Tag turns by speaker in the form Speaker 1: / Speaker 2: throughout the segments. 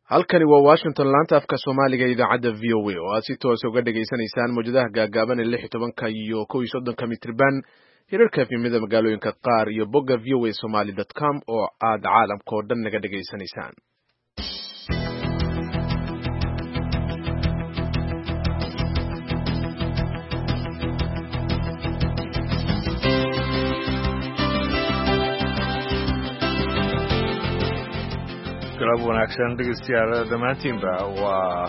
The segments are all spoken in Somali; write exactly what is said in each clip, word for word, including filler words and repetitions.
Speaker 1: halkani waa Washington laanta afka Soomaaliga idaacada V O A oo aad si toos uga dhageysanaysaan mowjadaha gaagaaban ee lix iyo tobanka iyo kow iyo soddonka mitirban hirarka efemada magaalooyinka qaar iyo bogga v o a somali dot com oo aad caalamka oo dhan naga dhageysanaysaan.
Speaker 2: galab wanaagsan dhegeystayaal dhammaantiinba waa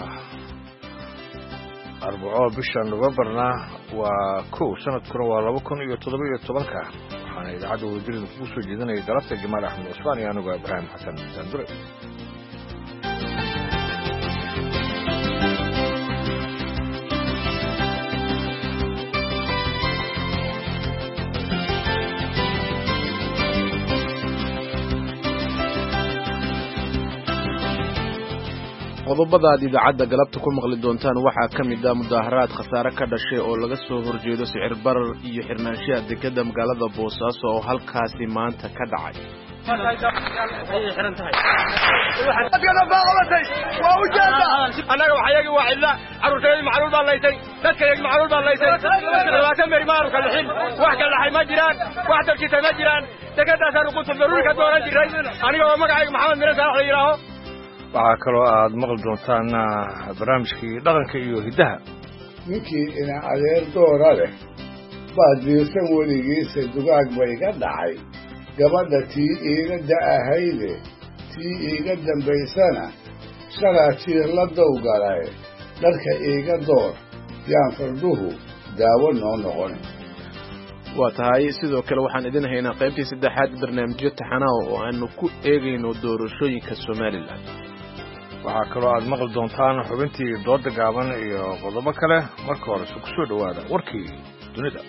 Speaker 2: arbaco bisha Novemberna waa kow sanadkuna waa laba kun iyo toddoba iyo tobanka waxaana idaacadda wadajirida kugu soo jeedinaya galabta Jamaal Axmed Cusmaan iyo anigu Ibraahim Xasan Sandure.
Speaker 1: qodobada aad idaacadda galabta ku maqli doontaan waxaa ka mid ah mudaharaad khasaare ka dhashay oo laga soo horjeedo sicir barar iyo xirnaanshaha dekedda magaalada Boosaaso oo halkaasi maanta ka dhacay.
Speaker 3: anaga waxayagi waa cidla caruurtayda macluul baa laysay dadkayagi macluul baa laysay labaatan mari maaruka lixin wax ka dhaxay ma jiraan wax dalkiisa ma jiraan dekeddaasaan ugu daruurika doonan jiray aniga oo magacayga maxamed mire saalax la yidhaaho.
Speaker 2: waxaa kaloo aad maqli doontaan barnaamijkii dhaqanka iyo hiddaha.
Speaker 4: ninkii ina adeer doora leh baad diirsan weligiisa dugaag ba iga dhacay gabadha tii iiga da'ahayde tii iiga dambaysana shalaa tiir la dowgalay dharka iiga door yaan farduhu daawo noo noqon.
Speaker 1: waa tahay sidoo kale waxaan idin haynaa qaybtii saddexaad barnaamijyo taxanaa oo aanu ku eegayno doorashooyinka Somaliland.
Speaker 2: waxaa kaloo aad maqli doontaan xubintii dooda gaaban iyo qodobo kale marka hore ku soo dhawaada warkii dunida.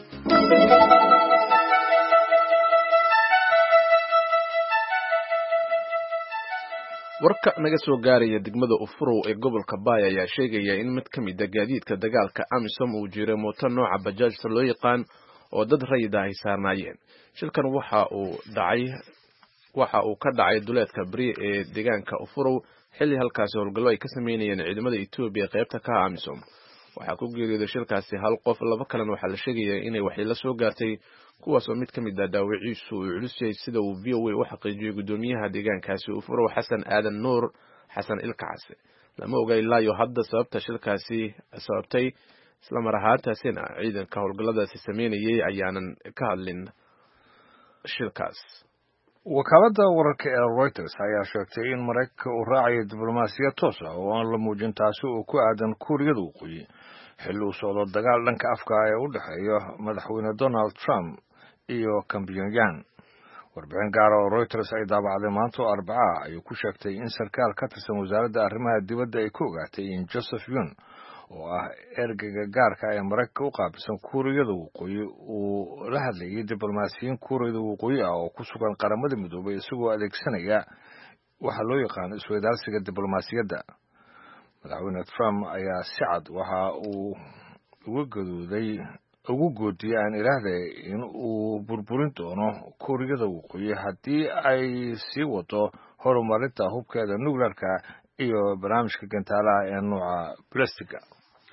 Speaker 1: warka naga soo gaaraya degmada Ufurow ee gobolka Baay ayaa sheegaya in mid ka mid ah gaadiidka dagaalka AMISOM uu jiray mooto nooca bajaajta loo yaqaan oo dad rayid ah ay saarnaayeen. shilkan waxa uu dhacay waxa uu ka dhacay duleedka bari ee deegaanka Ufurow xilli halkaasi howlgallo ay ka sameynayeen ciidamada Itoobiya qaybta ka ah AMISOM. waxaa ku geeriyooday shilkaasi hal qof, laba kalena waxaa la sheegayaa inay waxyeello soo gaartay kuwaas oo mid ka mid ah dhaawiciisu uu culus yahay sida uu V O A u xaqiijiyay gudoomiyaha deegaankaasi Ufurow Xasan Aadan Nuur Xasan Ilkaasi. lama oga ilaa iyo hadda sababta shilkaasi sababtay, isla mar ahaantaasina ciidanka howlgalladaasi sameynayay ayaanan ka hadlin shilkaas.
Speaker 2: wakaaladda wararka ee Reuters ayaa sheegtay in Mareykanka uu raacayo diblomaasiyad toos ah oo aan la muujin taasi oo ku aadan Kuuriyada Waqooyi xilli uu socdo dagaal dhanka afka ee u dhexeeya madaxweyne Donald Trump iyo Kim Jong-un. warbixin gaar ah oo Reuters ay daabacday maanta oo Arbaca ayuu ku sheegtay in sarkaal ka tirsan wasaaradda arrimaha dibadda ay ku ogaatay in Joseph Yun oo ah ergeyga gaarka ee Mareykanka u qaabilsan Kuuriyada Waqooyi uu la hadlayay diblomaasiyiin Kuuriyada Waqooyi ah oo ku sugan qaramada midoobay isagoo adeegsanaya waxa loo yaqaan isweydaarsiga diblomaasiyadda. madaxweyne Trump ayaa si cad waxa uu uga gaduuday ugu goodiyay aan ilaahday in uu burburin doono Kuuriyada Waqooyi haddii ay sii wado horumarinta hubkeeda nuclearka iyo barnaamijka gantaalaha ee nooca balastiga.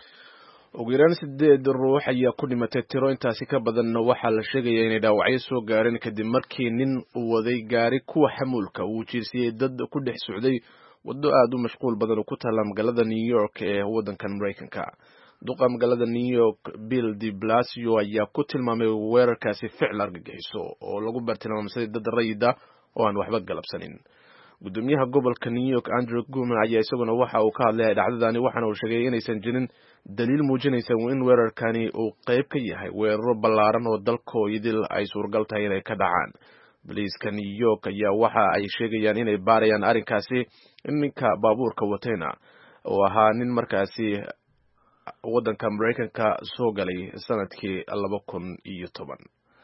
Speaker 1: ugu yaraan sideed ruux ayaa ku dhimatay, tiro intaasi ka badanna waxaa la sheegayaa inay dhaawacyo soo gaareen kadib markii nin uu waday gaari kuwa xamuulka uu jirsiyey dad ku dhex socday waddo aad u mashquul badan oo ku taalla magaalada New York ee waddankan Mareykanka. duqa magaalada New York Bill de Blasio ayaa ku tilmaamay weerarkaasi ficil argagixiso oo lagu bartilmaamay dad rayid ah oo aan waxba galabsanin. gudoomiyaha gobolka New York Andrew Cuomo ayaa isaguna waxa uu ka hadlay dhacdadani, waxaana uu sheegay inaysan jirin daliil muujinaysa in weerarkani uu qayb ka yahay weeraro ballaaran oo dalkooyadil ay suuragal tahay inay ka dhacaan. booliiska New York ayaa waxa ay sheegayaan inay baarayaan arrinkaasi in ninka baabuurka watayna oo ahaa nin markaasi waddanka Mareykanka soo galay sanadkii laba kun iyo toban.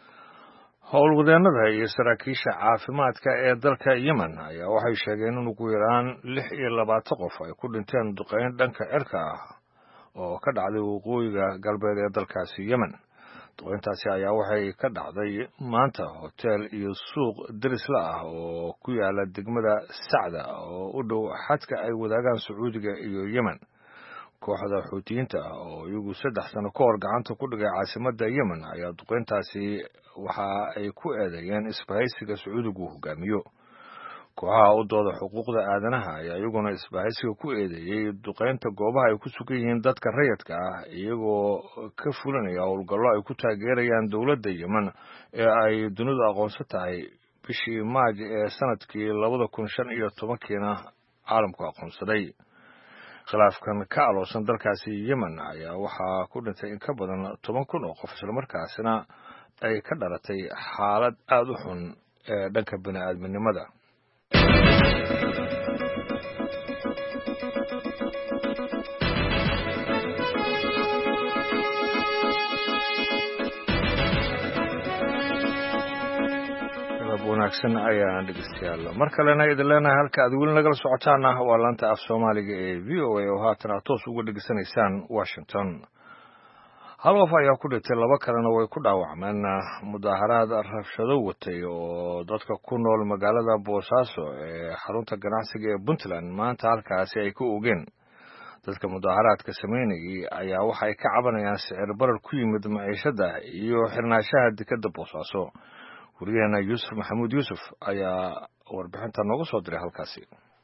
Speaker 2: howlwadeennada iyo saraakiisha caafimaadka ee dalka Yemen ayaa waxay sheegeen in ugu yaraan lix iyo labaatan qof ay ku dhinteen duqeyn dhanka cirka ah oo ka dhacday waqooyiga galbeed ee dalkaasi Yemen. duqeyntaasi ayaa waxay ka dhacday maanta hotel iyo suuq darisla ah oo ku yaala degmada Sacda oo u dhow xadka ay wadaagaan Sacuudiga iyo Yemen. kooxda xuutiyiinta oo iyagu saddex sano ka hor gacanta ku dhigay caasimadda Yemen ayaa duqeyntaasi waxa ay ku eedeeyeen isbahaysiga Sacuudigu hogaamiyo. kooxaha u dooda xuquuqda aadanaha ayaa iyaguna isbahaysiga ku eedeeyey duqeynta goobaha ay ku sugan yihiin dadka rayidka ah iyagoo ka fulinaya howlgallo ay ku taageerayaan dowladda Yemen ee ay dunidu aqoonsan tahay bishii Maaj ee sanadkii labada kun shan iyo tobankiina caalamku aqoonsaday. khilaafkan ka aloosan dalkaasi Yemen ayaa waxaa ku dhintay in ka badan toban kun oo qof islamarkaasina ay ka dhalatay xaalad aad u xun ee dhanka bini'aadminimada. wanaagsan ayaan dhegeystayaal mar kalena idin leenahay halka aad weli nagala socotaan ah waa laanta af Soomaaliga ee V O A oo haatan aad toos uga dhegeysanaysaan Washington. hal qof ayaa ku dhintay laba kalena way ku dhaawacmeen mudaharaad rabshado watay oo dadka ku nool magaalada Boosaaso ee xarunta ganacsiga ee Puntland maanta halkaasi ay ku oogeen. dadka mudaharaadka sameynayay ayaa waxa ay ka cabanayaan sicir barar ku yimid maciishada iyo xirnaanshaha dekedda Boosaaso. wariyahana Yuusuf Maxamuud Yuusuf ayaa warbixinta noogu soo diray halkaasi.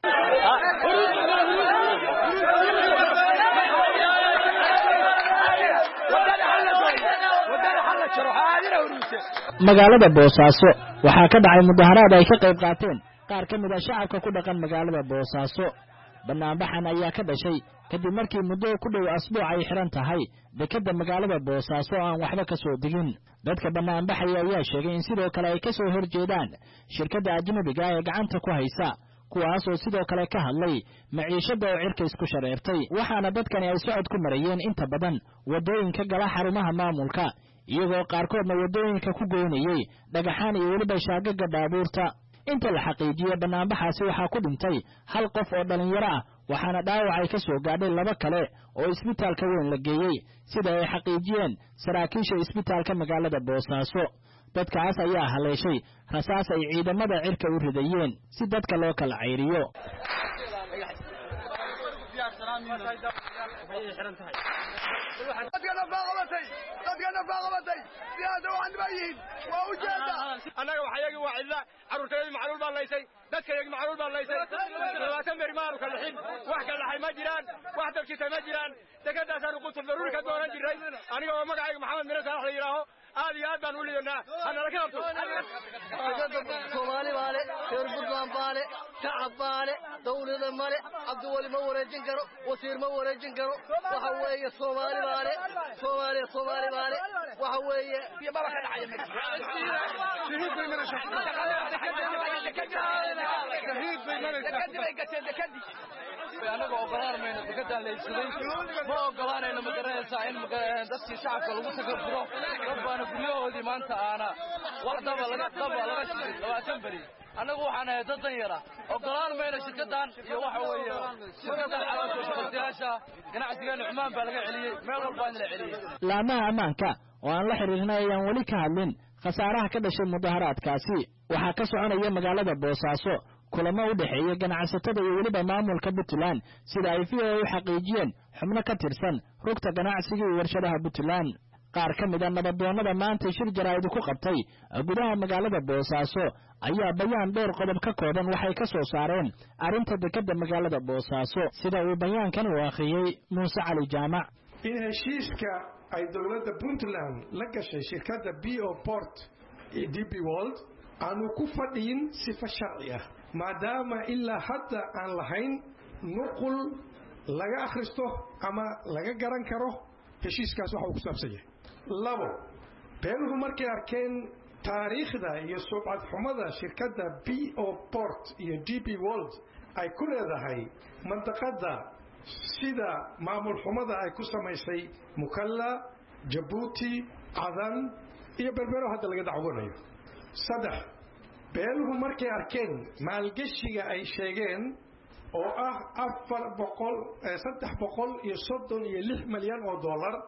Speaker 5: magaalada Boosaaso waxaa ka dhacay mudaharaad ay ka qayb qaateen qaar ka mid ah shacabka ku dhaqan magaalada Boosaaso. banaanbaxan ayaa ka dhashay kadib markii muddo ku dhow asbuuc ay xiran tahay dekedda magaalada Boosaaso aan waxba ka soo digin. dadka banaanbaxaya ayaa sheegay in sidoo kale ay ka soo horjeedaan shirkadda ajnabiga ee gacanta ku haysa kuwaas oo sidoo kale ka hadlay maciishada oo cirka isku shareertay. waxaana dadkani ay socod ku marayeen inta badan wadooyinka gala xarumaha maamulka iyagoo qaarkoodna wadooyinka ku goynayay dhagaxaan iyo weliba shaagaga baabuurta. inta la xaqiijiyay banaanbaxaasi waxaa ku dhintay hal qof oo dhalinyaro ah waxaana dhaawac ay ka soo gaadhay laba kale oo isbitaalka weyn la geeyey sida ay xaqiijiyeen saraakiisha isbitaalka magaalada Boosaaso. dadkaas ayaa haleeshay rasaas ay ciidamada cirka u ridayeen si dadka loo kala ceyriyo.
Speaker 3: annaga waxayagi waa cidla caruurtaydi macluul baa laysay dadkayagi macluul baa laysay labaatan beri maaru ka lixin wax ka dhaxay ma jiraan wax dabkita ma jiraan dekedaasaanu qutul daruuri ka doonan jiray aniga oo magacayga maxamed mire saalax la yidhaaho aad iyo aad baan u lidanaa hanala ka qabto
Speaker 6: soomaali baale reer puntland baale shacab baale dawlada male cabdiweli ma wareejin karo wasiir ma wareejin karo waxa weeye soomaali baale soomaaliya soomaali baale waxa weeye baba ka dhacay shahiid bay mana shahiid bay mana anaga ogolaanayna dekedaan la iibsaday ma ogolaanayna ma garanaysaa in dadkii shacabka lagu takafuro dad baana guryahoodii maanta aana wax daba laga daba laga shigay labaatan beri annagu waxaan ahay dad dan yara ogolaan mayna shirkadan iyo waxa weeye shirkadan calaamada shaqaalayaasha ganacsigeena Cumaan baa laga celiyay meel walba in la celiyay.
Speaker 5: laamaha ammaanka oo aan la xiriirnay ayaan weli ka hadlin khasaaraha ka dhashay mudaharaadkaasi. waxaa ka soconaya magaalada Boosaaso kulamo u dhaxeeya ganacsatada iyo weliba maamulka Puntland sida ay V O A u xaqiijiyeen xubno ka tirsan rugta ganacsiga iyo warshadaha Puntland. qaar ka mid ah nabadoonnada maanta shir jaraa'id ku qabtay gudaha magaalada Boosaaso ayaa bayaan dhowr qodob ka kooban waxay ka soo saareen arrinta dekedda magaalada Boosaaso sida uu bayaankan u akhriyay Muuse Cali Jaamac.
Speaker 7: in heshiiska ay dowladda Puntland la gashay shirkadda B O Port iyo D P World aanu ku fadhiyin sifa sharci ah maadaama ilaa hadda aan lahayn nuqul laga akhristo ama laga garan karo heshiiskaas waxa uu ku saabsan yahay. labo beeluhu markay arkeen taariikhda iyo subcad xumada shirkadda B O Port iyo D P World ay ku leedahay mandaqada sida maamul xumada ay ku samaysay Mukalla, Jabuuti, Cadan iyo berbero hadda laga dacwanayo. saddex beeluhu markay arkeen maalgashiga ay sheegeen oo ah afar boqol saddex boqol iyo soddon iyo lix milyan oo dollar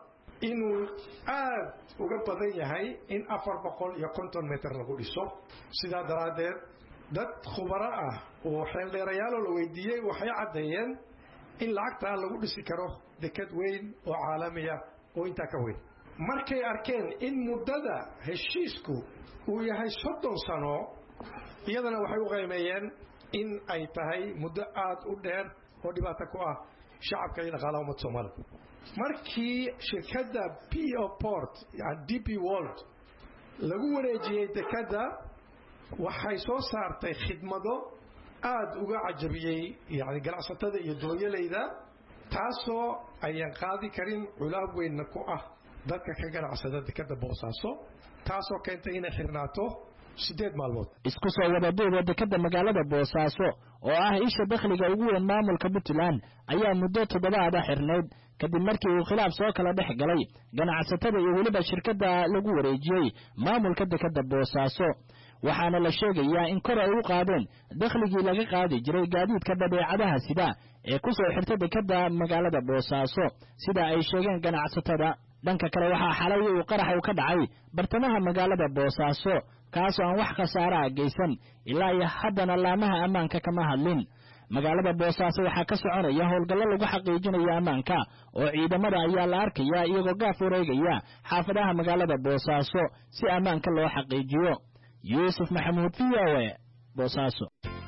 Speaker 7: inuu aad uga badan yahay in afar boqol iyo konton mitir lagu dhiso. sidaa daraaddeed dad khubaro ah oo xeeldheerayaal oo la weydiiyey waxay caddeeyeen in lacagtaa lagu dhisi karo dekad weyn oo caalamiya oo intaa ka weyn. markay arkeen in muddada heshiisku uu yahay soddon sano iyadana waxay u qiimeeyeen in ay tahay muddo aad u dheer oo dhibaato ku ah shacabka iyo dhaqaalaha ummadda Soomaaliya. markii shirkadda P O Port yani D P World lagu wareejiyey dekadda waxay soo saartay khidmado aad uga cajabiyey yani ganacsatada iyo doonyalayda taasoo ayaan qaadi karin culaab weynna ku ah dadka ka ganacsada dekadda Boosaaso taasoo keentay inay xirnaato sideed maalmood.
Speaker 5: isku soo wadaduuba dekadda magaalada Boosaaso oo ah isha dakhliga ugu weyn maamulka Puntland ayaa muddo toddobaad ah xirnayd kadib markii uu khilaaf soo kala dhex galay ganacsatada iyo waliba shirkadda lagu wareejiyey maamulka dekadda Boosaaso. waxaana la sheegayaa in kor ay u qaadeen dakhligii laga qaadi jiray gaadiidka badeecadaha sida ee ku soo xirtay dekadda magaalada Boosaaso sida ay sheegeen ganacsatada. dhanka kale waxaa xalay uu qarax uu ka dhacay bartamaha magaalada Boosaaso kaasoo aan wax khasaare ah geysan ilaa iyo haddana laamaha ammaanka kama hadlin. magaalada Boosaaso waxaa ka soconaya howlgallo lagu xaqiijinayo ammaanka oo ciidamada ayaa la arkaya iyagoo gaaf wareegaya xaafadaha magaalada Boosaaso si ammaanka loo xaqiijiyo. Yusuf Maxamuud V O A Boosaaso.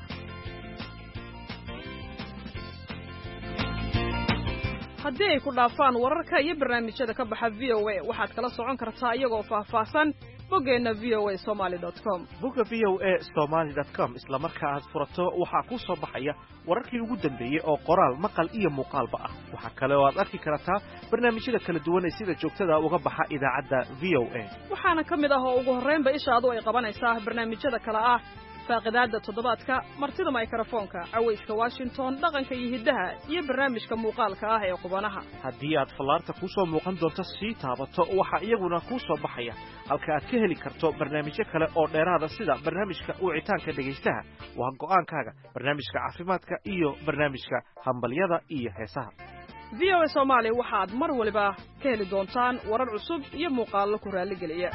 Speaker 8: haddii ay ku dhaafaan wararka iyo barnaamijyada ka baxa V O A waxaad kala socon kartaa iyagoo faahfaahsan boggeena v o a somali dot com.
Speaker 9: bogga v o a somali dot com isla marka aad furato waxaa kuu soo baxaya wararkii ugu dambeeyey oo qoraal maqal iyo muuqaalba ah. waxaa kale oo aad arki kartaa barnaamijyada kala duwan ee sida joogtada uga baxa idaacadda V O A.
Speaker 8: waxaana ka mid ah oo ugu horreynba ishaadu ay qabanaysaa barnaamijyada kale ah faaqidaadda toddobaadka, martida mikrofoonka, cawayska Washington, dhaqanka iyo hiddaha iyo barnaamijka muuqaalka ah ee qubanaha.
Speaker 9: haddii aad fallaarta kuu soo muuqan doonto sii taabato waxaa iyaguna kuu soo baxaya halka aad ka heli karto barnaamijyo kale oo dheeraada sida barnaamijka wicitaanka dhegaystaha waa go'aankaaga, barnaamijka caafimaadka iyo barnaamijka hambalyada iyo heesaha.
Speaker 8: V O A Soomaali waxaad mar waliba ka heli doontaan warar cusub iyo muuqaallo ku raaligeliya.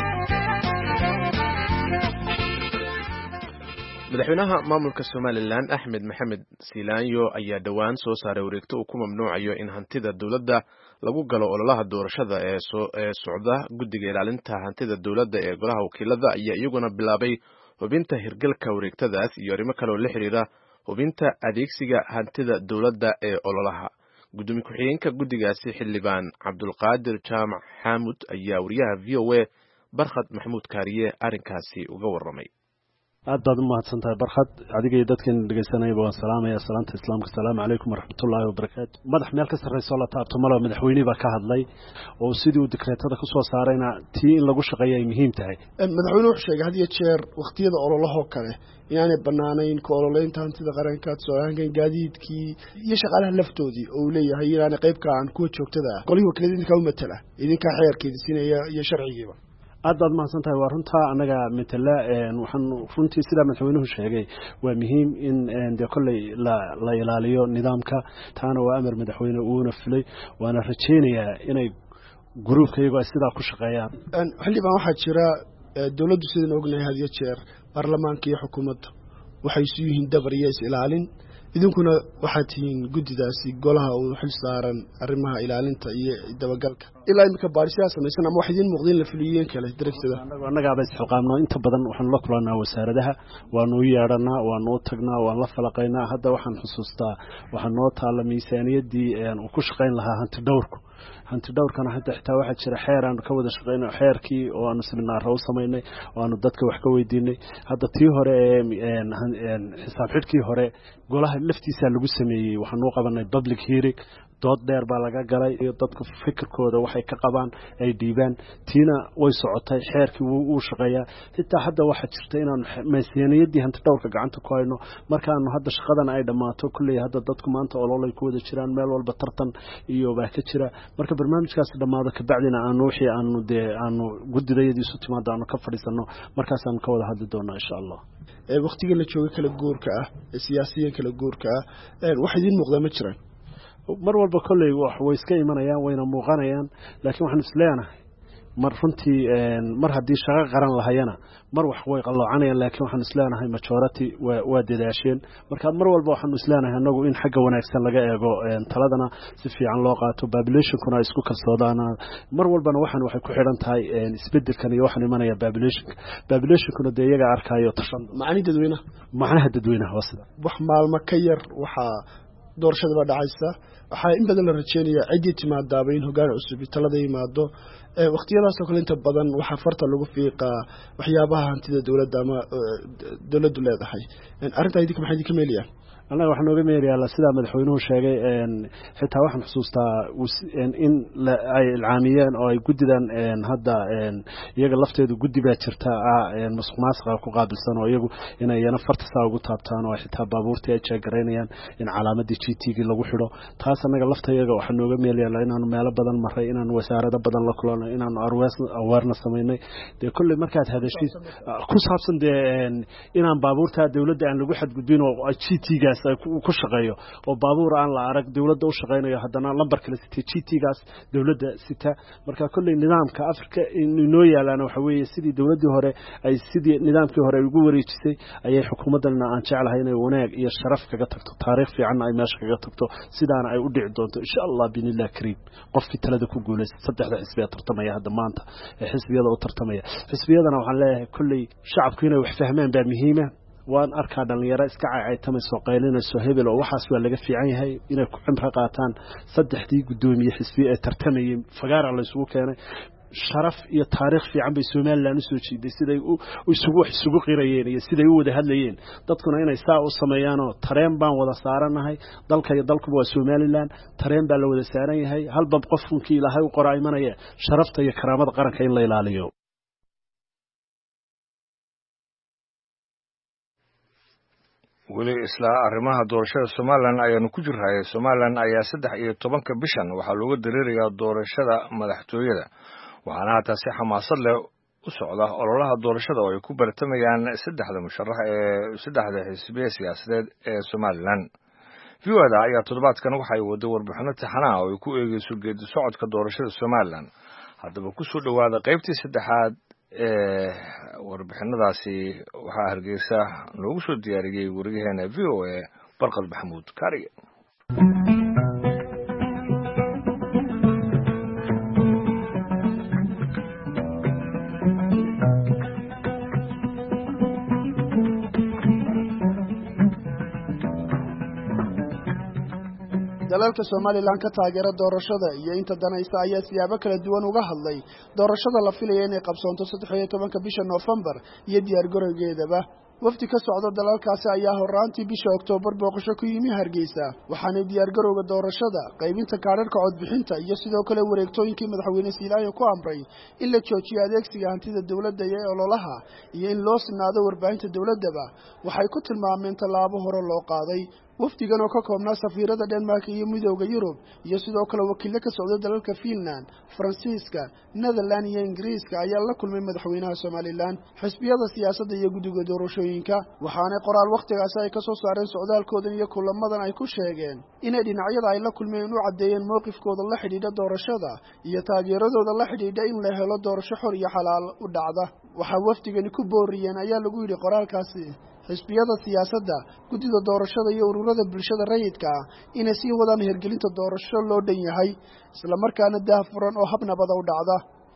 Speaker 1: madaxweynaha maamulka Somaliland Axmed Maxamed Silaanyo ayaa dhawaan soo saaray wareegto uu ku mamnuucayo in hantida dawladda lagu galo ololaha doorashada ee soo ee socda. guddiga ilaalinta hantida dawladda ee golaha wakiilada ayaa iyaguna bilaabay hubinta hirgalka wareegtadaas iyo arrimo kale oo la xiriira hubinta adeegsiga hantida dawladda ee ololaha. gudoomiye ku-xigeenka guddigaasi xildhibaan Cabdulqaadir Jaamac Xaamud ayaa wariyaha V O A Barkhad Maxamuud Kaariye arrinkaasi uga warramay.
Speaker 10: aad baad u mahadsantahay Barkhad, adiga iyo dadkan dhageysanayba waan salaamaya salaanta islaamka. Assalaamu calaykum waraxmatullaahi wabarakaatu. madax meel ka sarreyso la taabto malo madaxweyne baa ka hadlay oo sidii uu dekreetada ku soo saarayna tii in lagu shaqeeyo ay muhiim tahay.
Speaker 11: madaxweyne wuxuu sheegay had iyo jeer waqtiyada ololaha kale inaanay banaanayn ka ololeynta hantida qaranka, soocaankan gaadiidkii iyo shaqaalaha laftoodii oo uu leeyahay inaanay qayb ka aan kuwa joogtada ah golihii wakiilada idinka u matala idinka xeerkeedii siinaya iyo sharcigiiba.
Speaker 10: aad baad mahadsantahay. waa runtaa anaga matala waxaan runtii sida madaxweynuhu sheegay waa muhiim in de kolley la ilaaliyo nidaamka, taana waa amar madaxweyne uuna fulay, waana rajaynayaa inay gruubka iyagu ay sidaa ku shaqeeyaan.
Speaker 11: xildhibaan waxaa jira dawladdu sidaan ognahay had iyo jeer baarlamaanka iyo xukuumadda waxay isu yihiin dabar iyo is ilaalin. idinkuna waxaad tihiin guddidaasi golaha uu xil saaran arrimaha ilaalinta iyo dabagalka. ilaa imika baadhisiyaa samaysan ama wax idiin muuqdeen la fuliyeen kale daraftada.
Speaker 10: annagaaba isxilqaamno inta badan waxaan la kulanaa wasaaradaha, waanu u yeedhanaa, waanu u tagnaa, waan la falaqaynaa. hadda waxaan xusuustaa waxaa noo taalla miisaaniyaddii uu ku shaqayn lahaa hanti dhowrku. hanti dhowrkana hadda xitaa waxaa jira xeer aanu ka wada shaqeyno, xeerkii oo aanu seminaaro u samaynay oo aanu dadka wax ka weydiinay. hadda tii hore ee xisaab xidhkii hore golaha laftiisa lagu sameeyey, waxaan u qabanay public hearing, dood dheer baa laga galay iyo dadku fikirkooda waxay ka qabaan ay dhiibaan. tiina way socotay, xeerkii wuu u shaqeeyaa. xitaa hadda waxaa jirta inaan miisaaniyaddii hanti dhowrka gacanta ku hayno markaanu hadda shaqadan ay dhammaato. kulley hadda dadku maanta ololay ku wada jiraan, meel walba tartan iyo baa ka jira. marka barnaamijkaas dhammaado kabacdina aanu wixii aanu dee aanu guddidayadiisu timaado aanu ka fadhiisano, markaasaanu ka wada hadli doonaa insha allah.
Speaker 11: waqtiga la jooga kala guurka ah ee siyaasiyiin kala guurka ah wax idiin muuqda ma jiraan?
Speaker 10: mar walba kolley wax way iska imanayaan wayna muuqanayaan laakiin waxaan isleenahay mar runtii mar haddii shaqo qaran lahayana mar wax way qaloocanayaan laakiin waxaan isleenahay majority waa dadaasheen marka mar walba waxaan isleenahay anagu in xagga wanaagsan laga eego taladana si fiican loo qaato populationkuna ay isku kalsoodaan mar walbana waxaan waxay ku xidhan tahay isbedelkan iyo waxaan imanaya populationka populationkuna dee iyaga arkayo tashan
Speaker 11: macni dadweynaha
Speaker 10: macnaha dadweynaha waa sida
Speaker 11: wax maalmo ka yar waxaa doorashada baa dhacaysa waxaa in badan la rajeynayaa ciddii timaadaaba in hoggaan cusub talada yimaado waqtiyadaasoo kale inta badan waxaa farta lagu fiiqaa waxyaabaha hantida dowladda ama dowladdu leedahay arrintaa idinka maxay idinka meelayaan
Speaker 10: annaga waxaan nooga meelayaa sidaa madaxweynuhu sheegay xitaa waxaan xusuustaa in ay ilcaamiyeen oo ay guddidan hadda iyaga lafteedu guddi baa jirta masuq maasuqa ku qaabilsan oo iyagu inay yana farta saa ugu taabtaan oo xitaa baabuurtii ay jeegaraynayaan in calaamadii g t gii lagu xidho taas annaga lafta iyaga waxaan nooga meelayaa inaanu meelo badan maray inaanu wasaarado badan la kulanay inaanu awaarna samaynay dee kolley markaad hadashid ku saabsan dee inaan baabuurta dowladda aan lagu xadgudbin oo g t gaas ku shaqeeyo oo baabuur aan la arag dawladda u shaqeynayo haddana lambar kale sitay g t gaas dawladda sita marka kolley nidaamka Afrika inoo yaalaan waxa weeye sidii dawladdii hore ay sidii nidaamkii hore ugu wareejisay ayay xukuumadana aan jeclahay inay wanaag iyo sharaf kaga tagto taariikh fiican ay meesha kaga tagto sidaana ay u dhici doonto insha Allah binillah kareem qofkii talada ku guuleystay saddexda xisbiya tartamaya hadda maanta xisbiyada u tartamaya xisbiyadana waxaan leeyahay kolley shacabku inay wax fahmaan baa muhiim ah waan arkaa dhalinyaro iska caycaytamayso qaylinayso hebel oo waxaas waa laga fiican yahay inay ku cimro qaataan saddexdii gudoomiye xisbi ee tartamayay fagaara la isugu keenay sharaf iyo taariikh fiican bay Soomaaliland u soo jiiday siday u isugu wax isugu qirayeen iyo siday u wada hadlayeen dadkuna inay saa u sameeyaan oo tareen baan wada saaranahay dalka iyo dalku waa Soomaaliland tareen baa la wada saaran yahay halba qofkii Ilaahay u qoray imanaya sharafta iyo karaamada qaranka in la ilaaliyo
Speaker 2: weli isla arrimaha doorashada Soomaaliland ayaanu ku jirnay Soomaaliland ayaa saddex iyo tobanka bishan waxaa looga dareerayaa doorashada madaxtooyada waxaana taasi xamaasad leh u socda ololaha doorashada oo ay ku bartamayaan saddexda musharax ee saddexda xisbiye siyaasadeed ee Soomaaliland fiwada ayaa toddobaadkan waxay wada warbixino taxanaa oo ay ku eegayso geedi socodka doorashada Soomaaliland haddaba ku soo dhawaada qaybtii saddexaad ee warbixinadaasi waxaa hargeysa loogu soo diyaariyay wariyaheena V O A Barqad Maxamuud Kaariye
Speaker 11: dalalka Soomaaliland ka taageera doorashada iyo inta danaysa ayaa siyaabo kala duwan uga hadlay doorashada la filayo inay qabsoonto saddex iyo tobanka bisha November iyo diyaar garowgeedaba wafdi ka socda dalalkaasi ayaa horaantii bisha October booqasho ku yimi Hargeysa waxaana diyaar garowga doorashada qaybinta kaararka codbixinta iyo sidoo kale wareegtooyinkii madaxweyne Siilaayo ku amray in la joojiyo adeegsiga hantida dawladda ee ololaha iyo in loo sinaado warbaahinta dawladaba waxay ku tilmaameen tallaabo hore loo qaaday wafdigan oo ka koobnaa safiirada Denmark iyo midowga Yurub iyo sidoo kale wakiilo ka socda dalalka Finland, Faransiiska, Netherlands iyo Ingiriiska ayaa la kulmay madaxweynaha Soomaaliland xisbiyada siyaasadda iyo guddiga doorashooyinka waxaana qoraal waqtigaas ay ka soo saareen socdaalkoodan iyo kulamadan ay ku sheegeen inay dhinacyada ay la kulmeen u cadeeyeen mowqifkooda la xidhiidha doorashada iyo taageeradooda la xidhiidha in la helo doorasho xor iyo xalaal u dhacda waxa wafdigani ku booriyeen ayaa lagu yiri qoraalkaasi xisbiyada siyaasadda guddida doorashada iyo ururada bulshada rayidka ah inay sii wadaan hirgelinta doorasho loo dhan yahay isla markaana daahfuran oo hab nabad u dhacda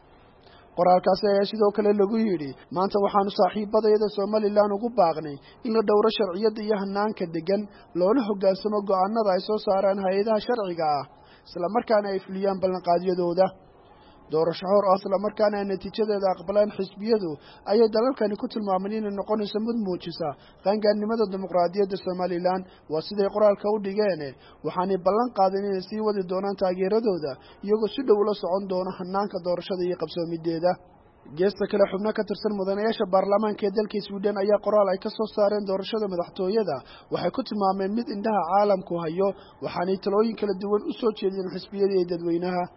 Speaker 11: qoraalkaasi ayaa sidoo kale lagu yiri maanta waxaanu saaxiibadayada Soomaaliland ugu baaqnay in la dhowro sharciyada iyo hanaanka degan loona hoggaansamo go'aanada ay soo saaraan hay'adaha sharciga ah isla markaana ay fuliyaan ballanqaadyadooda doorasho hor ah isla markaana natiijadeeda aqbalaan xisbiyadu ayay dalalkani ku tilmaameen inay noqonayso mid muujisa qaangaarnimada dimuqraadiyadda Soomaaliland waa siday qoraalka u dhigeen waxaanay ballan qaadeen inay sii wadi doonaan taageeradooda iyagoo si dhow ula socon doona hanaanka doorashada iyo qabsoomideeda geesta kale xubno ka tirsan mudanayaasha baarlamaanka ee dalka Sweden ayaa qoraal ay ka soo saareen doorashada madaxtooyada waxay ku tilmaameen mid indhaha caalamku hayo waxaanay talooyin kala duwan u soo jeediyeen xisbiyada iyo dadweynaha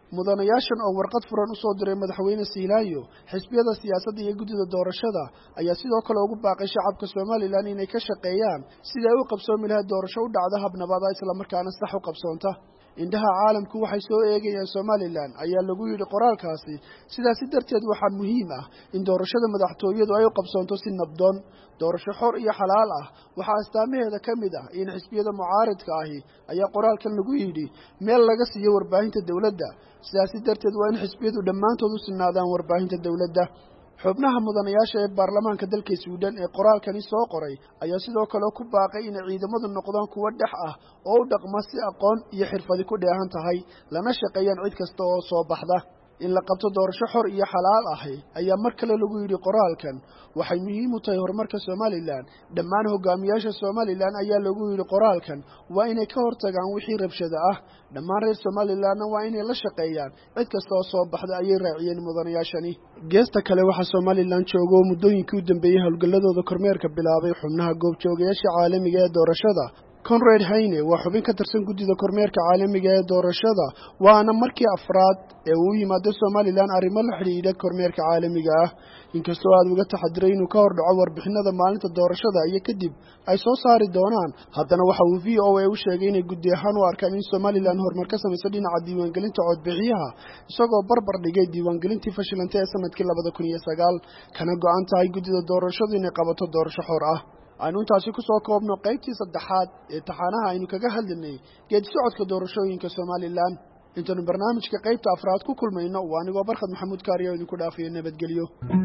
Speaker 11: mudanayaashan oo warqad furan u soo diray madaxweyne Siilaayo xisbiyada siyaasadda iyo guddida doorashada ayaa sidoo kale ugu baaqay shacabka Soomaaliland inay ka shaqeeyaan sidii ay u qabsoomi lahayd doorasho u dhacda hab nabad ah isla markaana sax u qabsoonta indhaha caalamku waxay soo eegayaan Soomaaliland ayaa lagu yiri qoraalkaasi sidaas darteed waxaa muhiim ah in doorashada madaxtooyadu ay u qabsoonto si nabdoon doorasho xor iyo xalaal ah waxa astaamaheeda kamid ah in xisbiyada mucaaradka ahi ayaa qoraalkan lagu yiri meel laga siiyo warbaahinta dawladda sidaas darteed waa in xisbiyadu dhammaantood u sinaadaan warbaahinta dawladda xubnaha mudanayaasha ee baarlamaanka dalka Sweden ee qoraalkani soo qoray ayaa sidoo kale ku baaqay in ciidamadu noqdaan kuwa dhex ah oo u dhaqma si aqoon iyo xirfad ku dheehan tahay lana shaqeeyaan cid kasta oo soo baxda in la qabto doorasho xor iyo xalaal ah ayaa mar kale lagu yiri qoraalkan waxay muhiim u tahay horumarka Soomaaliland dhammaan hogaamiyaasha Soomaaliland ayaa lagu yiri qoraalkan waa inay ka hortagaan wixii rabshado ah dhammaan reer Soomaaliland waa inay la shaqeeyaan cid kasta oo soo baxda ayay raaciyeen mudanayaashani geesta kale waxa Soomaaliland joogo muddooyinkii u dambeeyay hawlgaladooda kormeerka bilaabay xubnaha goobjoogayaasha caalamiga ee doorashada Conrad Hayne waa xubin ka tirsan guddida kormeerka caalamiga ee doorashada waana markii afraad ee uu yimaado Soomaaliland arrimo la xiriira kormeerka caalamiga ah inkastoo aad uga taxadiray inuu ka hor dhaco warbixinada maalinta doorashada iyo kadib ay soo saari doonaan haddana waxa uu V O A u sheegay inay guddi ahaan u arkaan in Soomaaliland horumar ka samayso dhinaca diiwaangelinta codbixiyaha isagoo barbar dhigay diiwaangelintii fashilantay ee sanadkii labada kun iyo sagaal kana go'an tahay guddida doorashadu inay qabato doorasho xor ah aynu intaasi ku soo koobno qaybtii saddexaad ee taxanaha aynu kaga hadlaynay geedi socodka doorashooyinka Soomaaliland intaanu barnaamijka qaybta afraad ku kulmayno waa anigoo Barkad Maxamuud Kaariyo idinku dhaafiyo nabadgelyo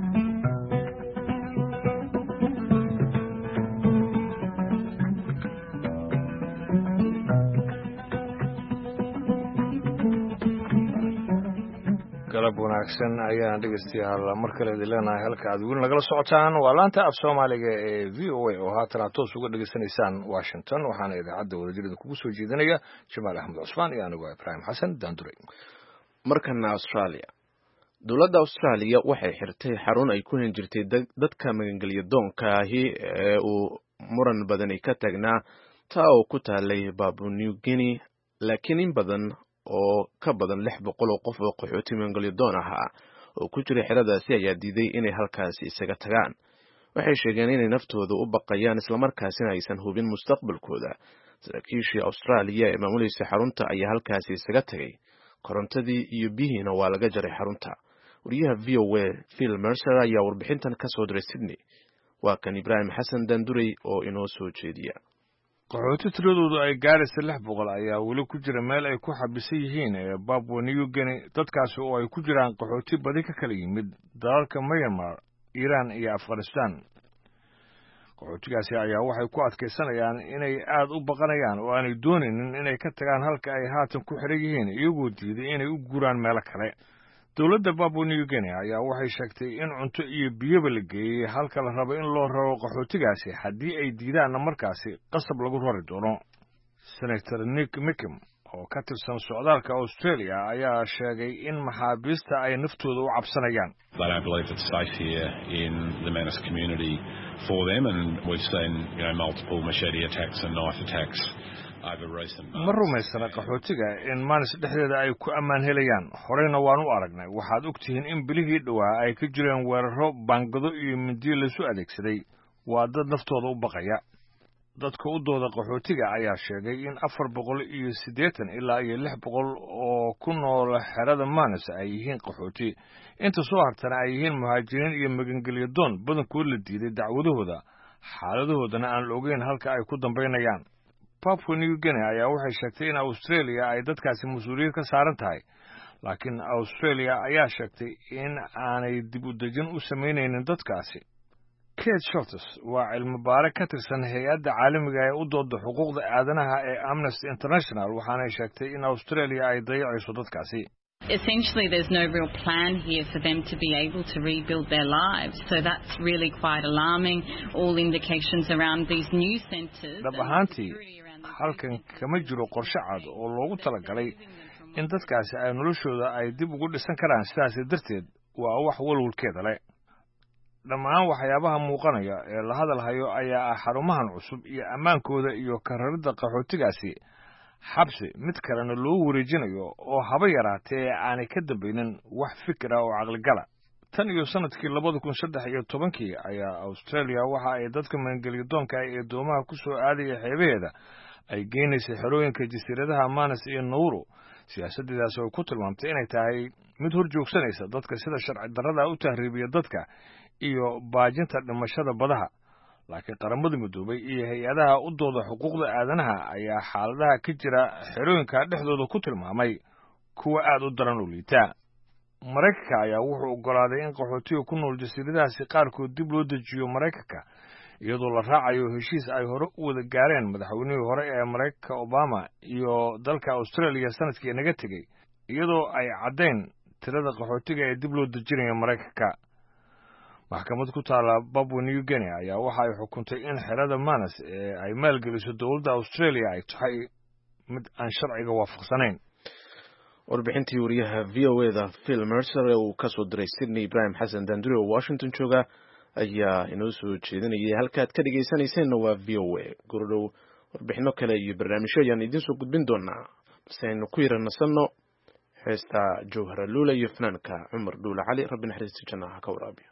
Speaker 2: galab wanaagsan ayaan dhegeystayaal mar kale idin leenahay halka aad weli nagala socotaan waa laanta af Soomaaliga ee V O A oo haatan toos uga dhageysanaysaan Washington waxaana idaacadda wadajirada kugu soo jeedinaya Jamaal Axmed Cusmaan iyo anigu Ibrahim Xasan Daandure
Speaker 1: markana Australia dawladda Australia waxay xirtay xarun ay ku hinjirtay dadka magangeliya doonka ahi ee uu muran badan ka tagnaa taa oo ku taalay Papua New Guinea laakiin in badan oo ka badan lix boqol oo qof oo qaxooti magangeliya doon ah oo ku jiray xeradaasi ayaa diiday inay halkaasi isaga tagaan waxay sheegeen inay naftooda u baqayaan isla markaasina aysan hubin mustaqbalkooda saraakiishii Australia ee maamulaysa xarunta ayaa halkaasi isaga tagay korontadii iyo biyihiina waa laga jaray xarunta wariyaha V O A Phil Mercer ayaa warbixintan ka soo diray Sydney waa kan Ibrahim Xasan Daandurey oo inoo soo jeediya
Speaker 2: qaxooti tiradoodu ay gaaraysa lix boqol ayaa weli ku jira meel ay ku xabisan yihiin ee Papua New Guinea dadkaasi oo ay ku jiraan qaxooti badi ka kala yimid dalalka Myanmar, Iran iyo Afghanistan. qaxootigaasi ayaa waxay ku adkaysanayaan inay aad u baqanayaan oo aanay doonaynin inay ka tagaan halka ay haatan ku xiran yihiin iyagoo diiday inay u guraan meelo kale. dawladda Papua New Guinea ayaa waxay sheegtay in cunto iyo biyaba la geeyey halka la rabo in loo raro qaxootigaasi haddii ay diidaanna markaasi qasab lagu rari doono. Senator Nick Mickham oo ka tirsan socdaalka Australia ayaa sheegay in maxaabiista ay naftooda u cabsanayaan.
Speaker 12: They don't believe it's safe here in the Manus community for them and we've seen, you know, multiple machete attacks and knife attacks.
Speaker 2: ma rumaysana qaxootiga in Manus dhexdeeda ay ku ammaan helayaan horeyna waan u aragnay waxaad ogtihiin in bilihii dhawaa ay ka jireen weeraro bangado iyo mindiyo la soo adeegsaday waa dad naftooda u baqaya dadka u dooda qaxootiga ayaa sheegay in afar boqol iyo siddeetan ilaa iyo lix boqol oo ku nool xerada Manus ay yihiin qaxooti inta soo hartana ay yihiin muhaajiriin iyo magangeliya doon badankood la diiday dacwadahooda xaaladahoodana aan la ogeyn halka ay ku dambaynayaan. Papua New Guinea ayaa waxay sheegtay in Australia ay dadkaasi mas'uuliyad ka saaran tahay laakiin Australia ayaa sheegtay in aanay dib u dejin u sameynaynin dadkaasi. Kate Schultz waa cilmi baare ka tirsan hay'adda caalamiga ee u dooda xuquuqda aadanaha ee Amnesty International waxaana sheegtay in Australia ay dayacayso dadkaasi.
Speaker 13: Essentially, there's no real plan here for them to be able to rebuild their lives. So that's really quite alarming. All indications around these new centres.
Speaker 2: Dhab ahaantii halkan kama jiro qorshe cad oo loogu talagalay in dadkaasi ay noloshooda ay dib ugu dhisan karaan sidaas darteed waa wax walwalkeeda leh. dhammaan waxyaabaha muuqanaya ee la hadal hayo ayaa ah xarumahan cusub iyo ammaankooda iyo kararidda qaxootigaasi xabsi mid kalena loo wareejinayo oo haba yaraatee aanay ka dambaynin wax fikira oo caqligala. tan iyo sanadkii labada kun saddex iyo tobankii ayaa Australia waxa ay dadka maangeliyadoonka ee doomaha ku soo aadaya xeebaheeda ay geenaysay xerooyinka jasiiradaha Manus iyo Nauru. siyaasaddaas oo ku tilmaamtay inay tahay mid horjoogsanaysa dadka sida sharci darrada u tahriibiya dadka iyo baajinta dhimashada badaha. laakiin qaramada midoobay iyo hay-adaha u dooda xuquuqda aadanaha ayaa xaaladaha ka jira xerooyinka dhexdooda ku tilmaamay kuwa aad u daran u liita. Mareykanka ayaa wuxuu ogolaaday in qaxootiga ku nool jasiiradahaasi qaarkood dib loo dejiyo Mareykanka iyadoo la raacayo heshiis ay hore u wada gaareen madaxweynihii hore ee Mareykanka Obama iyo dalka Australia sanadkii naga tegay iyadoo ay caddeyn tirada qaxootiga ee dib loo dejinayo Mareykanka. maxkamad ku taala Papua New Guinea ayaa waxa ay xukuntay in xerada Manus ee ay maalgeliso dowladda Australia ay tahay mid aan sharciga waafaqsanayn.
Speaker 1: warbixintii wariyaha V O A da Phil Mercer ee uu ka soo diray Sydney Ibrahim Xasan Danduri oo Washington jooga ayaa inoo soo jeedinayay. halkaad ka dhageysanayseena waa V O A. gurdhow warbixino kale iyo barnaamijyo ayaan idiin soo gudbin doonaa, balse aynu ku yaranasano heesta Jawhara Luula iyo fanaanka Cumar Dhuule Cali. rabbi naxariista jannaha ka waraabiyo.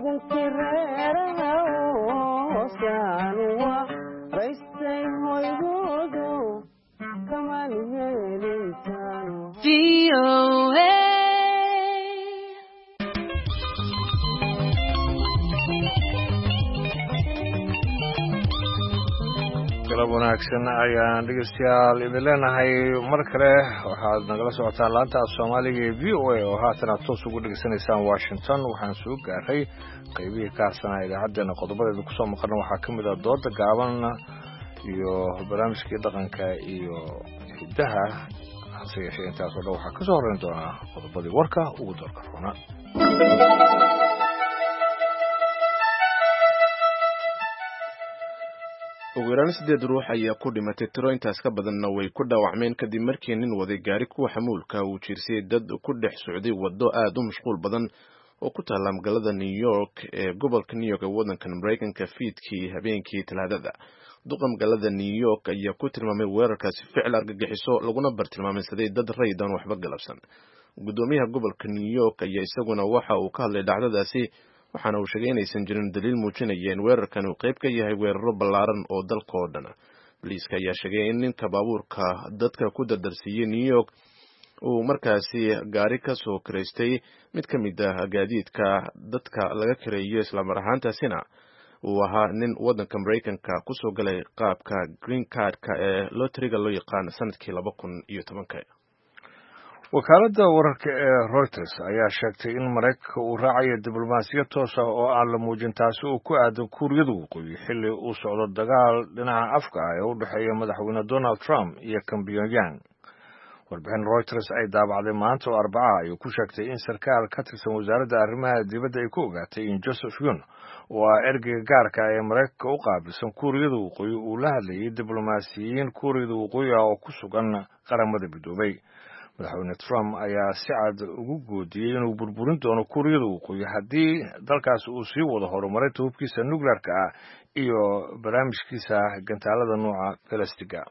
Speaker 2: wanaagsan ayaan dhegeystayaal idin leenahay mar kale waxaad nagala socotaan laanta Soomaaliga ee V O A oo haatan aad toos ugu dhageysanaysaan Washington waxaan soo gaaray qaybihii ka harsanaa idaacaddana qodobadeeda ku soo maqan waxaa ka mid ah dooda gaaban iyo barnaamijkii dhaqanka iyo hidaha hase yeeshee intaas oo dhan waxaa ka soo horreyn doonaa qodobadii warka ugu doorka roona
Speaker 1: ugu yaraan sideed ruux ayaa ku dhimatay tiro intaas ka badanna way ku dhaawacmeen kadib markii nin waday gaari kuwa xamuulka uu jiirsiyey dad ku dhex socday waddo aad u mashquul badan oo ku taalla magaalada New York ee gobolka New York ee waddankan Mareykanka fiidkii habeenkii Talaadada. duqa magaalada New York ayaa ku tilmaamay weerarkaasi ficil argagixiso laguna bartilmaameysaday dad rayid aan waxba galabsan. gudoomiyaha gobolka New York ayaa isaguna waxa uu ka hadlay dhacdadaasi waxaana uu sheegay inaysan jirin daliil muujinaya in weerarkan uu qayb ka yahay weeraro ballaaran oo dalka oo dhan. Booliiska ayaa sheegay in ninka baabuurka dadka ku dardarsiiyey New York uu markaasi gaari ka soo kireystay mid ka mid ah gaadiidka dadka laga kireeyo isla mar ahaantaasina uu ahaa nin waddanka Mareykanka ku soo galay qaabka green card-ka ee lotteriga loo yaqaan sanadkii laba kun iyo tobanka.
Speaker 2: wakaaladda wararka ee Reuters ayaa sheegtay in Mareykanka uu raacayo diblomaasiyad toos ah oo aan la muujin taasi uu ku aadan Kuuriyada Waqooyi xilli uu socdo dagaal dhinaca afka ah ee u dhexeeya madaxweyne Donald Trump iyo Kim Pyongyang. warbixin Reuters ay daabacday maanta oo Arbaca ayuu ku sheegtay in sarkaal ka tirsan wasaaradda arrimaha dibadda ay ku ogaatay in Joseph Yun oo ah ergeyga gaarka ah ee Mareykanka u qaabilsan Kuuriyada Waqooyi uu la hadlayay diblomaasiyiin Kuuriyada Waqooyi ah oo ku sugan qaramada midoobay. madaxweyne Trump ayaa si cad ugu goodiyey inuu burburin doono Kuuriyada Waqooyi haddii dalkaas uu sii wado horumarinta hubkiisa nuclearka ah iyo barnaamijkiisa gantaalada nooca balastiga.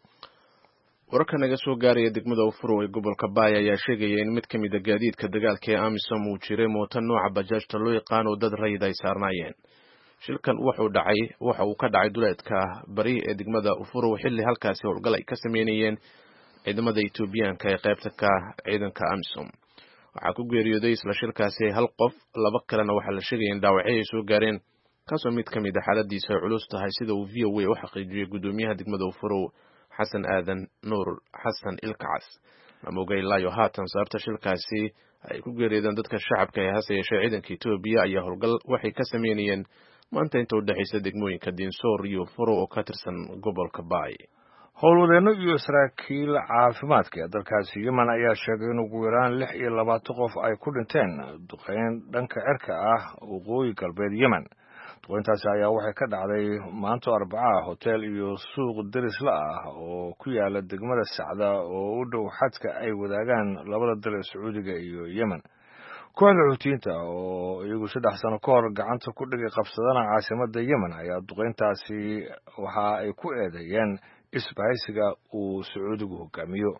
Speaker 1: wararka naga soo gaaraya degmada Ufuro ee gobolka Bay ayaa sheegaya in mid ka mid ah gaadiidka dagaalka ee AMISOM uu jiray mooto nooca bajaajta loo yaqaan oo dad rayid ay saarnaayeen. shilkan wuxuu dhacay waxa uu ka dhacay duleedka bari ee degmada Ufuro xilli halkaasi howlgal ay ka sameynayeen ciidamada Etoobiyaanka ee qaybta ka ciidanka AMISOM. waxaa ku geeriyooday isla shilkaasi hal qof, laba kalena waxaa la sheegay in dhaawacyo ay soo gaareen kaasoo mid ka mid ah xaaladiisa ay culus tahay sida uu V O A u xaqiijiyey gudoomiyaha degmada Ufuro Xasan Aadan Nuur Xasan Ilkacas. Mamoogay laayo haatan sababta shilkaasi ay ku geeriyoodeen dadka shacabka ee hase yeeshee ciidanka Etoobiya ayaa howlgal waxay ka sameynayeen maanta inta u dhaxaysa degmooyinka Dinsoor iyo Ufuro oo ka tirsan gobolka Bay.
Speaker 2: howlwadeenno iyo saraakiil caafimaadka ee dalkaasi Yemen ayaa sheegay in ugu yaraan lix iyo labaatan qof ay ku dhinteen duqeyn dhanka cirka ah waqooyi galbeed Yemen. duqeyntaasi ayaa waxay ka dhacday maanta Arbaca hotel iyo suuq derisla ah oo ku yaala degmada Sacda oo u dhow xadka ay wadaagaan labada dal ee Sacuudiga iyo Yemen. kooxda Xuutiyiinta oo iyagu saddex sano ka hor gacanta ku dhigay qabsadana caasimadda Yemen ayaa duqeyntaasi waxa ay ku eedeeyeen isbahaysiga uu Sacuudigu hogaamiyo.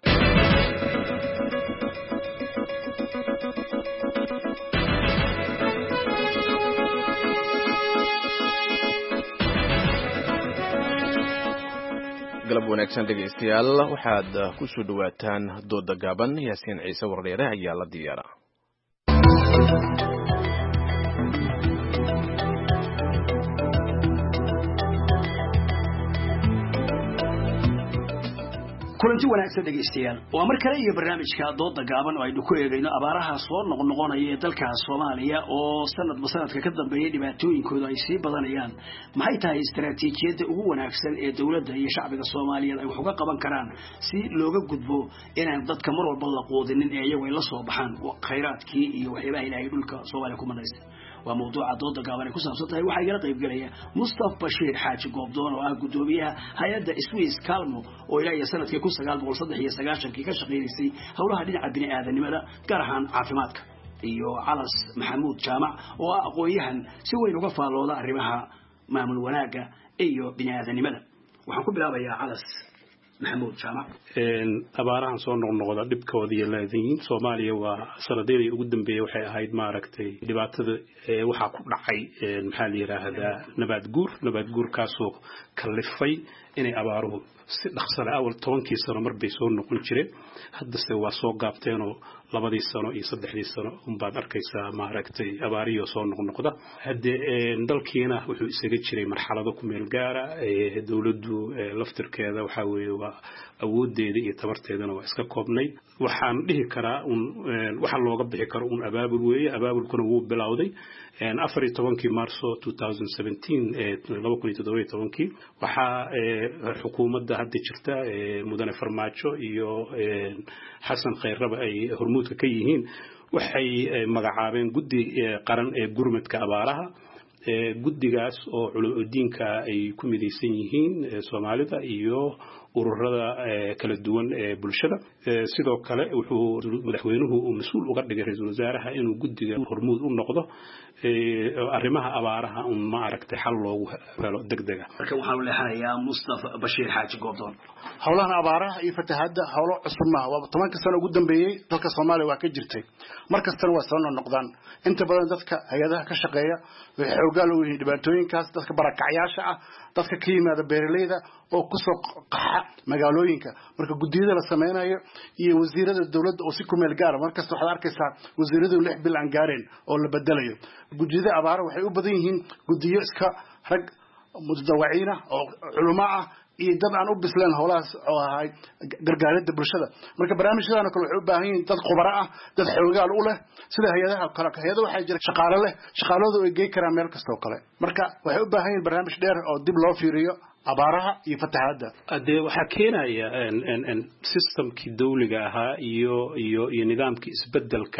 Speaker 1: galab wanaagsan dhegeystayaal waxaad ku soo dhawaataan dooda gaaban. Yaasiin Ciise Wardheere ayaa la diyaara.
Speaker 14: kulanti wanaagsan dhegeystayaal waa mar kale iyo barnaamijka dooda gaaban oo aynu ku eegayno abaaraha soo noqnoqonaya ee dalka Soomaaliya oo sanadba sanadka ka dambeeyay dhibaatooyinkooda ay sii badanayaan. maxay tahay istaraatiijiyadda ugu wanaagsan ee dawladda iyo shacbiga Soomaaliyeed ay wax uga qaban karaan si looga gudbo inaan dadka mar walba la qoodinin ee iyagu ay la soo baxaan khayraadkii iyo waxyaabaha Ilaahay dhulka Soomaaliya ku manaysay. waa mawduuca dooda gaaban ee ku saabsan tahay waxa igala qayb galaya Mustafa Bashir Xaaji Goobdoon oo ah gudoomiyaha hay'adda Swiss Calmo oo ilaa iyo sanadkii kun sagaal boqol saddex iyo sagaashan ka shaqeynayay howlaha dhinaca bini'aadanimada gaar ahaan caafimaadka, iyo Calas Maxamuud Jaamac oo ah aqoonyahan si weyn uga faalooda arrimaha maamul wanaaga iyo bini'aadanimada. waxaan ku bilaabayaa Calas. maxamuud jaamac
Speaker 15: abaarahan soo noqnoqda dhibkoodii leedahay Soomaaliya waa sanadii ugu dambeeyay waxay ahayd maaragtay dhibaatada waxa ku dhacay maxaa la yiraahdaa nabaad guur nabaad guur kaasoo kalifay inay abaaruhu si dhaqso ah awal tobankii sano mar bay soo noqon jireen hadda se waa soo gaabteen oo labadii sano iyo saddexdii sano un baad arkaysaa maaragtay abaariyo soo noqnoqda hadde dalkiina wuxuu isaga jiray marxalado ku meel gaara ee dawladdu laftirkeeda waxa weeye waa awoodeeda iyo tabarteedana waa iska koobnay waxaan dhihi karaa un waxa looga bixi karo un abaabul weeye abaabulkuna wuu bilowday afar iyo tobankii Maarso twenty seventeen laba kun iyo toddoba iyo tobankii waxa xukuumadda hadda jirta mudane Farmaajo iyo Xasan Khayrabe ay hormuudka ka yihiin waxay magacaabeen guddi qaran ee gurmadka abaaraha guddigaas oo culudiinka ay ku midaysan yihiin Soomaalida iyo ururada kala duwan ee bulshada sidoo kale wuxuu madaxweynuhu uu mas'uul uga dhigay ra'iisul wasaaraha inuu guddiga hormuud u noqdo arrimaha abaaraha un ma aragtay xal loogu helo degdega
Speaker 14: marka waxaan leexanayaa Mustafa Bashiir Xaaji Goobdoon
Speaker 16: hawlaha abaaraha iyo fatahaadda hawlo cusub ma waa tobanka sano ugu dambeeyay dalka Soomaaliya waa ka jirtay markastana waa soo noqdaan inta badan dadka hay'adaha ka shaqeeya waxay xoogaa loo yihiin dhibaatooyinkaas dadka barakacyaasha ah dadka ka yimaada beeraleyda oo ku soo qaxa magaalooyinka marka guddiyada la sameeyo iyo wasiirada dawladda oo si ku meel gaar markasta waxaad arkaysaa wasiiradu lix bil aan gaareen oo la bedelayo guddiyada abaara waxay u badan yihiin guddiyo iska rag muddawaciina oo culimo ah iyo dad aan u bisleen howlahaas oo ahay gargaaridda bulshada marka barnaamijyadana kale waxay u baahan yihiin dad khubaro ah dad xoogaal u leh sida hay'adaha kale hay'ado waxay jira shaqaale leh shaqaaladu ay geey karaan meel kasta oo kale marka waxay u baahan yihiin barnaamij dheer oo dib loo fiiriyo abaaraha iyo fatahaadda
Speaker 15: hadee waxa keenaya in systemkii dawliga ahaa iyo iyo iyo nidaamkii isbedelka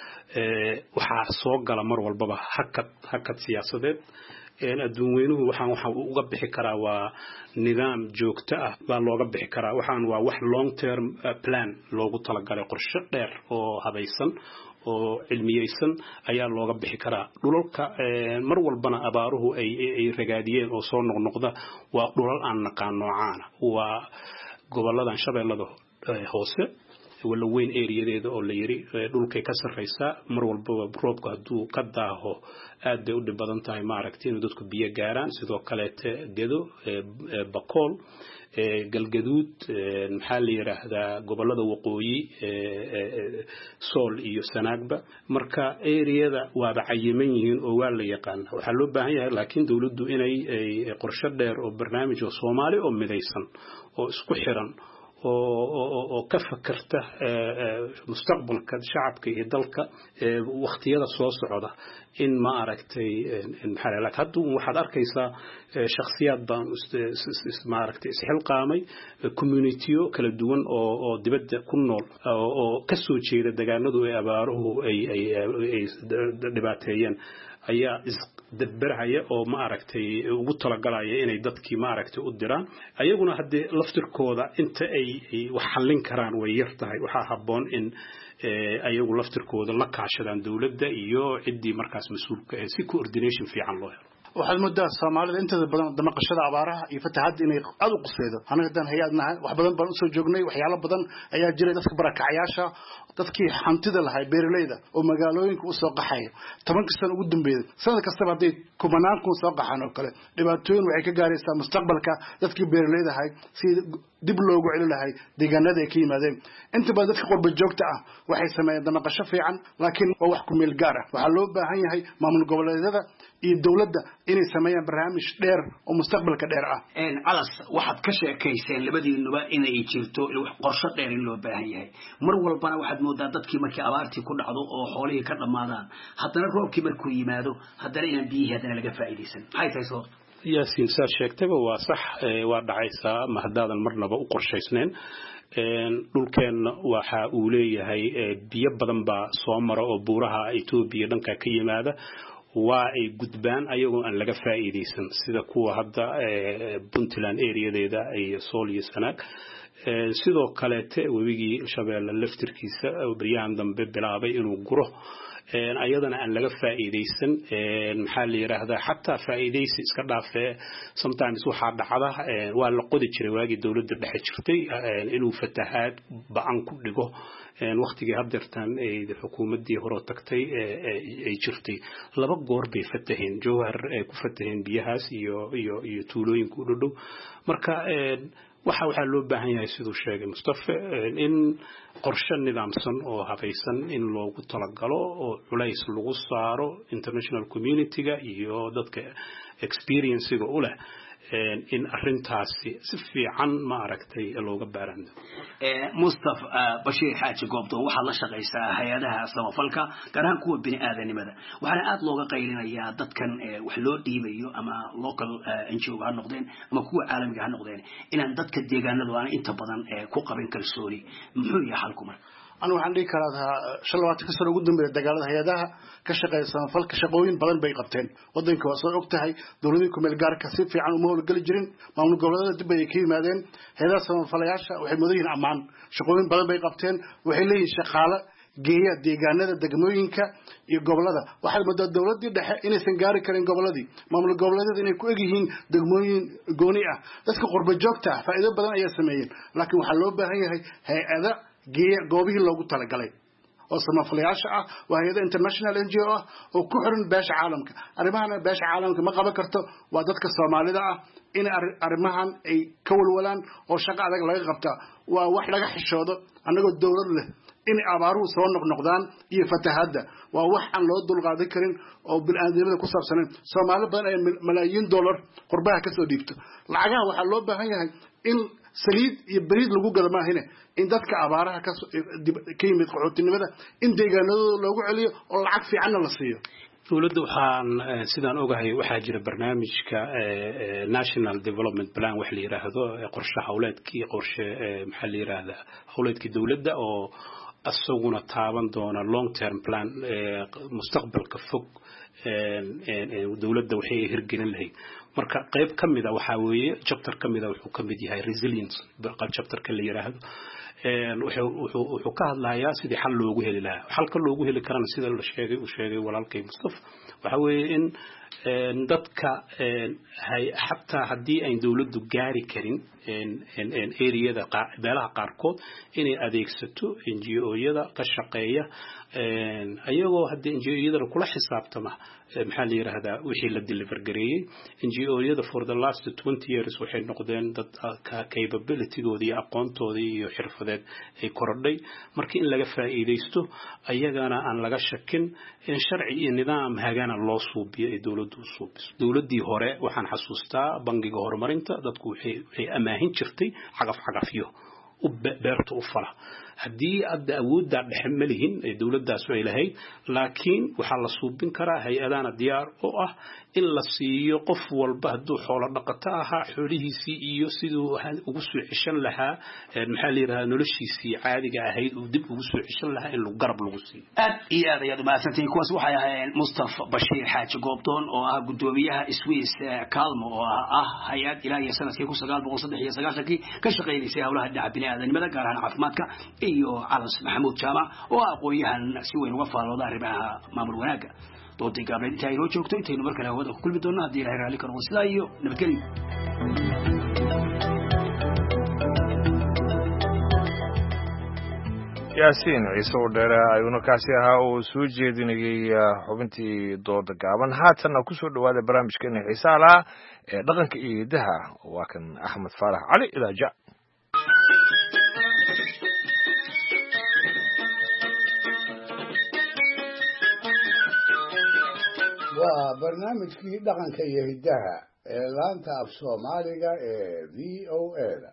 Speaker 15: ee waxa soo gala mar walbaba hakad hakad siyaasadeed een adduunweynuhu waxaan waxa uu uga bixi karaa waa nidaam joogto ah baa looga bixi karaa waxaan waa wax long term plan loogu talagalay qorshe dheer oo habaysan oo cilmiyeysan ayaa looga bixi karaa dhulalka mar walbana abaaruhu ay ay ragaadiyeen oo soo noqnoqda waa dhulal aan naqaan noocaana waa goboladan shabeellada hoose wala weyn eeriyadeeda oo la yiri dhulkay ka sareysa mar walba roobka haduu ka daaho aad bay u dhib badan tahay ma aragtay in dadku biyo gaaraan sidoo kale gedo bakool galgaduud maxaa la yiraahdaa gobolada waqooyi sool iyo sanaagba marka eeriyada waaba cayiman yihiin oo waa la yaqaan waxa loo baahan yahay laakiin dawladdu inay qorshe dheer oo barnaamij oo Soomaali oo midaysan oo isku xiran oo ka fakarta mustaqbalka shacabka iyo dalka waqtiyada soo socda in ma aragtay maxaa la haddu waxaad arkaysaa shakhsiyaad baan ma aragtay isxilqaamay community-yo kala duwan oo oo dibadda ku nool oo ka soo jeeda deegaanadu ay abaaruhu ay ay dhibaateeyeen ayaa isdabbaraya oo ma aragtay ugu talagalaya inay dadkii ma aragtay u diraan ayaguna hadii laftirkooda inta ay wax xallin karaan way yar tahay waxa haboon in ayagu laftirkooda la kaashadaan dawladda iyo cidii markaas mas'uulka ah si coordination fiican loo helo
Speaker 16: waxaad moodaa Soomaalida inta badan damaqashada abaaraha iyo fatahaadda inay aad u qusaydo anaga dan hay'adnahay wax badan baan u soo joognay waxyaalo badan ayaa jiray dadka barakacyaasha dadkii hantida lahay beeraleyda oo magaalooyinka u soo qaxay tobanka sano ugu dambeeyay sanad kasta haday kumanaan kun soo qaxaan oo kale dhibaatooyin waxay ka gaaraysaa mustaqbalka dadkii beeraleyda ahay si dib loogu celin lahay deegaanada ay ka yimaadeen inta badan dadka qurba joogta ah waxay sameeyeen damaqasho fiican laakiin waa wax ku meel gaar ah waxa loo baahan yahay maamul goboleedyada iyo dawladda inay sameeyaan barnaamij dheer oo mustaqbalka dheer ah
Speaker 14: een calas waxaad ka sheekayseen labadiinuba inay jirto wax qorshe dheer in loo baahan yahay mar walbana waxaad moodaa dadkii markii abaartii ku dhacdo oo xoolihii ka dhamaadaan haddana roobkii markuu yimaado haddana inaan biyihii haddana laga faa'iideysan maxay tahay sababta
Speaker 15: yaasiin saa sheegtayba waa sax waa dhacaysaa ma haddaadan marnaba u qorshaysnayn dhulkeenna waxa uu leeyahay biyo badan baa soo mara oo buuraha Itoobiya dhanka ka yimaada waa ay gudbaan ayagoo aan laga faa'iideysan sida kuwa hadda Puntland areadeeda ay Sool iyo Sanaag sidoo kale te wabigii Shabeelle laftirkiisa bariyaan dambe bilaabay inuu guro ayadana aan laga faa'iideysan maxaa la yiraahdaa xataa faa'iideysi iska dhaafee sometimes waxa dhacda waa la qodi jiray waagii dawladda dhexe jirtay inuu fatahaad ba'an ku dhigo waqtigii hadeertan ay xukuumadii hore tagtay ay jirtay laba goor bay fataheen jowhar ay ku fataheen biyahaas iyo iyo iyo tuulooyinka u dhow marka waxa waxa loo baahan yahay sidoo sheegay Mustafa in qorshe nidaamsan oo habaysan in loogu talagalo oo culays lagu saaro international community-ga iyo dadka experience-ga u leh in arintaasi si fiican ma aragtay looga baarando
Speaker 14: ee Mustafa Bashir Xaaji Goobdo waxa la shaqeysaa hay'adaha samafalka gaar ahaan kuwa bini aadanimada waxaana aad looga qaylinayaa dadkan wax loo dhiibayo ama local N G O ha noqdeen ama kuwa caalamiga ha noqdeen inaan dadka deegaanadu aan inta badan ku qabin kalsooni muxuu yahay halku mar
Speaker 16: أنا waxaan dhigi karaa shalawat ka soo ugu dambeeyay dagaalada hay'adaha ka shaqeeysan falka shaqooyin badan bay qabteen wadanka waa soo ogtahay dawladda ku meel gaarka si fiican uma howlgali jirin maamul goboleedyada dib ay ka yimaadeen hay'adaha samafalayaasha waxay madaxweyne amaan shaqooyin badan bay qabteen waxay leeyihiin shaqaale geeya deegaanada degmooyinka iyo gobolada waxa madad dawladda dhexe inaysan gaari karin goboladii maamul goboleedyada inay ku egyihiin degmooyin gooni ah dadka qurba joogta faa'iido badan ay sameeyeen laakiin waxa loo baahan yahay hay'ada geeya goobihii loogu talagalay oo samafalayaasha ah waa hay'ada international N G O ah oo ku xiran beesha caalamka arrimahan beesha caalamka ma qaban karto waa dadka Soomaalida ah in arrimahan ay ka walwalaan oo shaqo adag laga qabta waa wax laga xishoodo anagoo dawlad leh in abaaruhu soo noqnoqdaan iyo fatahaada waa wax aan loo dulqaadan karin oo bini'aadamada ku saabsan Soomaali badan ay malaayiin dollar qurbaha ka soo dhiibto lacagaha waxa loo baahan yahay in saliid iyo bariid lagu gado ma ahine in dadka abaaraha ka ka yimid qaxootinimada in deegaanadooda loogu celiyo oo lacag fiican la siiyo
Speaker 15: dawladda waxaan sidaan ogahay waxa jira barnaamijka National Development Plan wax la yiraahdo qorshe hawleedkii qorshe maxaa la yiraahdaa hawleedkii dawladda oo asaguna taaban doona long term plan mustaqbalka fog dawladda waxay hirgelin lahayd marka qayb kamida waxa weeye chapter kamida wuxuu kamid yahay resilience chapter ka la yiraahdo een wuxuu wuxuu ka hadlayaa sidii xal loogu heli lahaa xalka loogu heli karana sida la sheegay uu sheegay walaalkay Mustafa waxa weeye in dadka hay hatta hadii ay dawladdu gaari karin in in area-da beelaha qaarkood inay adeegsato N G O-yada ka shaqeeya ayagoo hadii N G O-yada kula xisaabtama maxaa la yiraahdaa wixii la deliver gareeyay N G O-yada for the last twenty years waxay noqdeen dad capability-gooda iyo aqoontooda iyo xirfadeed ay korodhay markii in laga faa'iideysto ayagana aan laga shakin in sharci iyo nidaam hagana loo suubiyo ee dawladdu suubiso dawladdii hore waxaan xasuustaa bangiga horumarinta dadku waxay waxay amaahin jirtay cagaf cagafyo u beerto u fala hadii aad awoodda dhaxmalihin ee dawladdaas ay lahayd laakiin waxa la suubin karaa hay'adana diyaar oo ah in la siiyo qof walba haduu xoolo dhaqato aha xoolihiisii iyo sidoo ugu soo cishan lahaa maxaa la yiraahdaa noloshiisii caadiga ahayd uu dib ugu soo cishan lahaa in lagu garab lagu siiyo
Speaker 14: aad iyo aad ayaad mahadsantihiin kuwaas waxay ahaayeen Mustafa Bashir Xaaji Goobdoon oo ah gudoomiyaha Swiss Calmo oo ah hay'ad ilaa iyo sanadkii kun sagaal boqol saddex iyo sagaashan ka shaqeynaysa hawlaha dhinaca bini'aadanimada gaar ahaan caafimaadka iyo Alas Maxamuud Jaama oo aqoonyahan si weyn uga faalooda arrimaha maamul wanaagga doodii gaableed inta ay noo joogto intaynu mar kale hawada ku kulmi doonaa haddii ilaahay raalli ka noqdo sidaa iyo nabadgelyo
Speaker 2: yaasiin ciise oo dheere ayuuna kaasi ahaa oo soo jeedinayay xubintii dooda gaaban haatanna ku soo dhawaada barnaamijkeena xiisaha lahaa ee dhaqanka iyo hidaha waa kan Axmed Faarax Cali Idaaja
Speaker 4: waa barnaamijkii dhaqanka iyo hidaha ee laanta af Soomaaliga ee V O A-da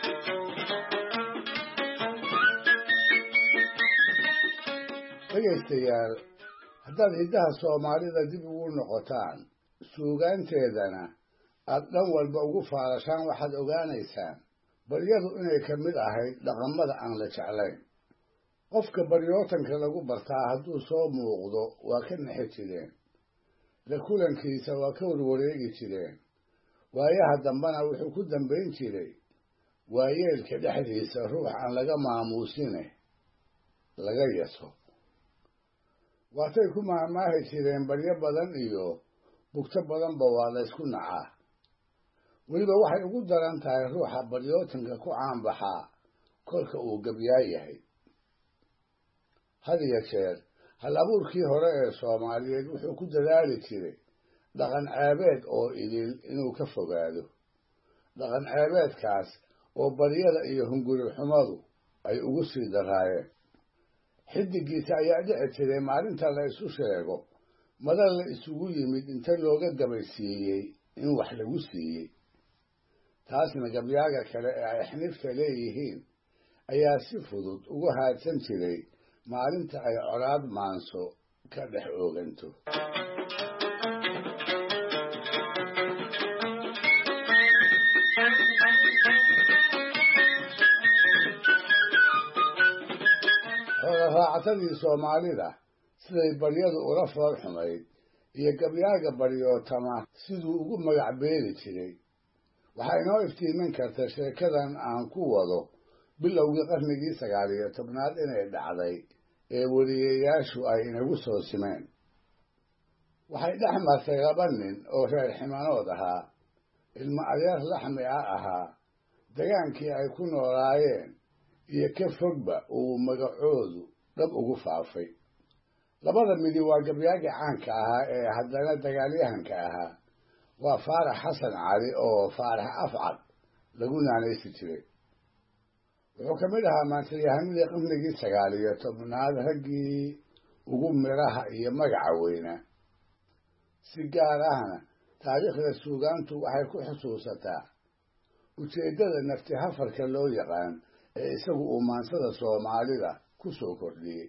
Speaker 4: dhegaystayaal haddaad hidaha Soomaalida dib ugu noqotaan suugaanteedana aad dhan walba ugu faalashaan waxaad ogaanaysaan baryadu inay ka mid ahayd dhaqamada aan la jeclayn qofka baryootanka lagu bartaa hadduu soo muuqdo waa ka naxi jireen la kulankiisa waa ka warwareegi jireen waayaha dambana wuxuu ku dambayn jiray waayeelka dhexdiisa ruux aan laga maamuusine laga yaso waatay ku maahmaahi jireen baryo badan iyo bugto badanba waa la ysku nacaa weliba waxay ugu daran tahay ruuxa baryootanka ku caanbaxaa kolka uu gabyaa yahay had iyo jeer hal abuurkii hore ee soomaaliyeed wuxuu ku dadaali jiray dhaqan ceebeed oo idil inuu ka fogaado dhaqan ceebeedkaas oo baryada iyo hunguri xumadu ay ugu sii daraayeen xidigiisa ayaa dhici jiray maalinta la isu sheego madal la isugu yimid inta looga gabaysiiyey in wax lagu siiyey taasna gabyaaga kale ee ay xnifta leeyihiin ayaa si fudud ugu haadsan jiray maalinta ay colaad maanso ka dhex ooganto raacatadii soomaalida siday baryadu ula fool xumayd iyo gabyaaga baryootama siduu ugu magac beeli jiray waxaa inoo iftiimin karta sheekadan aan ku wado bilowgii qarnigii sagaal iyo tobnaad inay dhacday ee weliyayaashu ay inagu soo simeen waxay dhex martay laba nin oo reer ximanood ahaa ilmo adeer laxmi ah ahaa degaankii ay ku noolaayeen iyo ka fogba uu magacoodu dhab ugu faafay labada midi waa gabyaagii caanka ahaa ee haddana dagaalyahanka ahaa waa faarax xasan cali oo faarax afcad lagu naanaysi jiray wuxuu ka mid ahaa maantayahanadii qarnigii sagaal iyo tobnaad raggii ugu midhaha iyo magaca weynaa si gaar ahna taariikhda suugaantu waxay ku xusuusataa ujeeddada nafti hafarka loo yaqaan ee isagu uu maansada soomaalida ku soo kordhiyey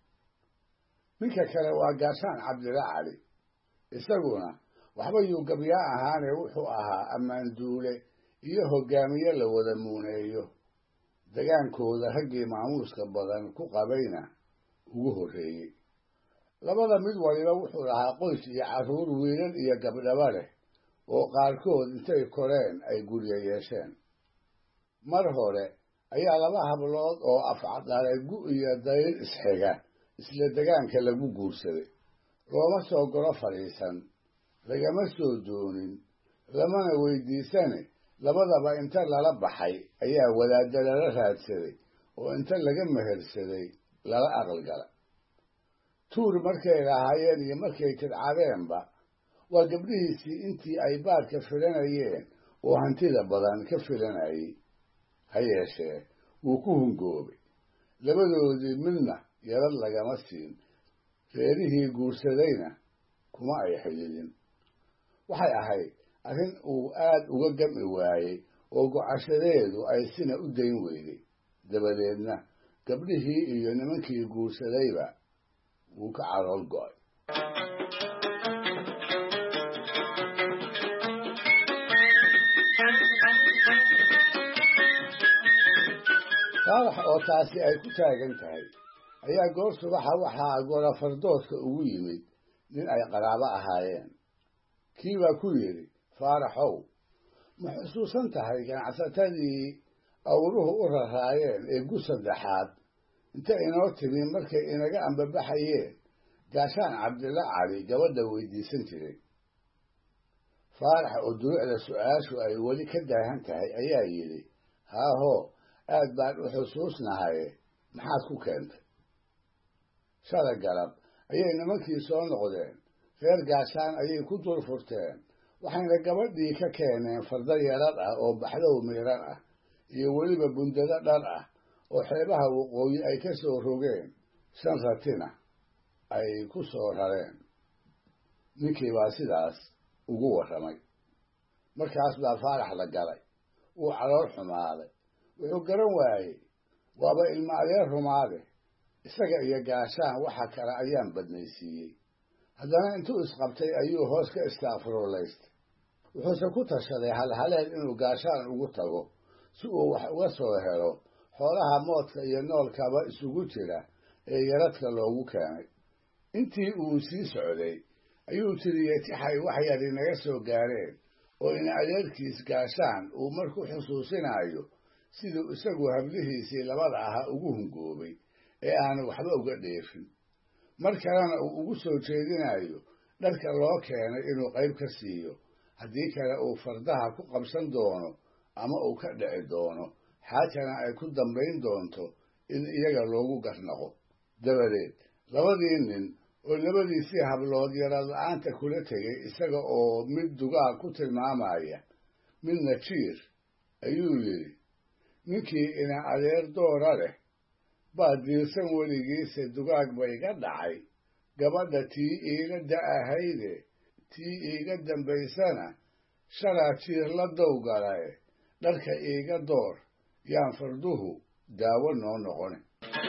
Speaker 4: ninka kale waa gaashaan cabdilla cali isaguna waxba yuu gabyaa ahaane wuxuu ahaa ammaanduule iyo hoggaamiye la wada muuneeyo degaankooda raggii maamuuska badan ku qabayna ugu horreeyey labada mid waliba wuxuu lahaa qoys iyo carruur wiilal iyo gabdhaba leh oo qaarkood intay koreen ay guryo yeesheen mar hore ayaa laba hablood oo afcadalay gu iyo dayr isxiga isla degaanka lagu guursaday looma soo golo fadhiisan lagama soo doonin lamana weydiisane labadaba inta lala baxay ayaa wadaadda lala raadsaday oo inta laga mehersaday lala aqalgala tuur markay lahaayeen iyo markay tidcadeenba waa gabdhihiisii intii ay baadka filanayeen oo hantida badan ka filanayay ha yeeshee wuu ku hungoobay labadoodii midna yarad lagama siin reerihii guursadayna kuma ay xididin waxay ahayd arrin uu aad uga gami waayey oo gocashadeedu ay sina u dayn weyday dabadeedna gabdhihii iyo nimankii guursadayba wuu ka calool go'ay faarax oo taasi ay ku taagan tahay ayaa goor subaxa waxaa golafardoodka ugu yimid nin ay qaraabo ahaayeen kii baa ku yidhi faaraxow ma xusuusan tahay ganacsatadii awruhu u raraayeen ee gu saddexaad inta inoo timi markay inaga ambabaxayeen gaashaan cabdilla cali gabadha weydiisan jiray faarax oo duruucda su-aashu ay weli ka daahan tahay ayaa yidhi haahoo aad baan u xusuusnahay maxaad ku keentay shalay galab ayay nimankii soo noqdeen reer gaashaan ayay ku dul furteen waxayna gabadhii ka keeneen farda yeelad ah oo baxdow miiran ah iyo weliba bundado dhar ah oo xeebaha waqooyi ay ka soo rogeen shan ratina ay ku soo rareen ninkii baa sidaas ugu warramay markaas baa faarax la galay wuu calool xumaaday wuxuu garan waayey waaba ilmo adeer rumaade isaga iyo gaashaan waxa kale ayaan badnaysiiyey haddana intuu isqabtay ayuu hoos ka istaafurulaystay wuxuuse ku tashaday halhaleel inuu gaashaan ugu tago si uu wax uga soo helo xoolaha moodka iyo noolkaba isugu jira ee yaradka loogu keenay intii uu sii socday ayuu tiriyey tixay wax yar inaga soo gaareen oo in adeerkiis gaashaan uu marku xusuusinayo siduu isagu hablihiisii labada ahaa ugu hungoobay ee aanu waxba uga dheefin mar kalena uu ugu soo jeedinayo dharka loo keenay inuu qayb ka siiyo haddii kale uu fardaha ku qabsan doono ama uu ka dhici doono xaajana ay ku dambayn doonto in iyaga loogu garnaqo dabadeed labadii nin oo labadiisii hablood yarad la-aanta kula tegay isaga oo mid dugaag ku tilmaamaya midna jiir ayuu yidhi ninkii ina adeer doora leh baa diirsan weligiise dugaag ba iga dhacay gabadha tii iiga da'ahayde tii iiga dambaysana shalaa jiir la dowgalae dharka iiga door yaan farduhu daawo noo noqone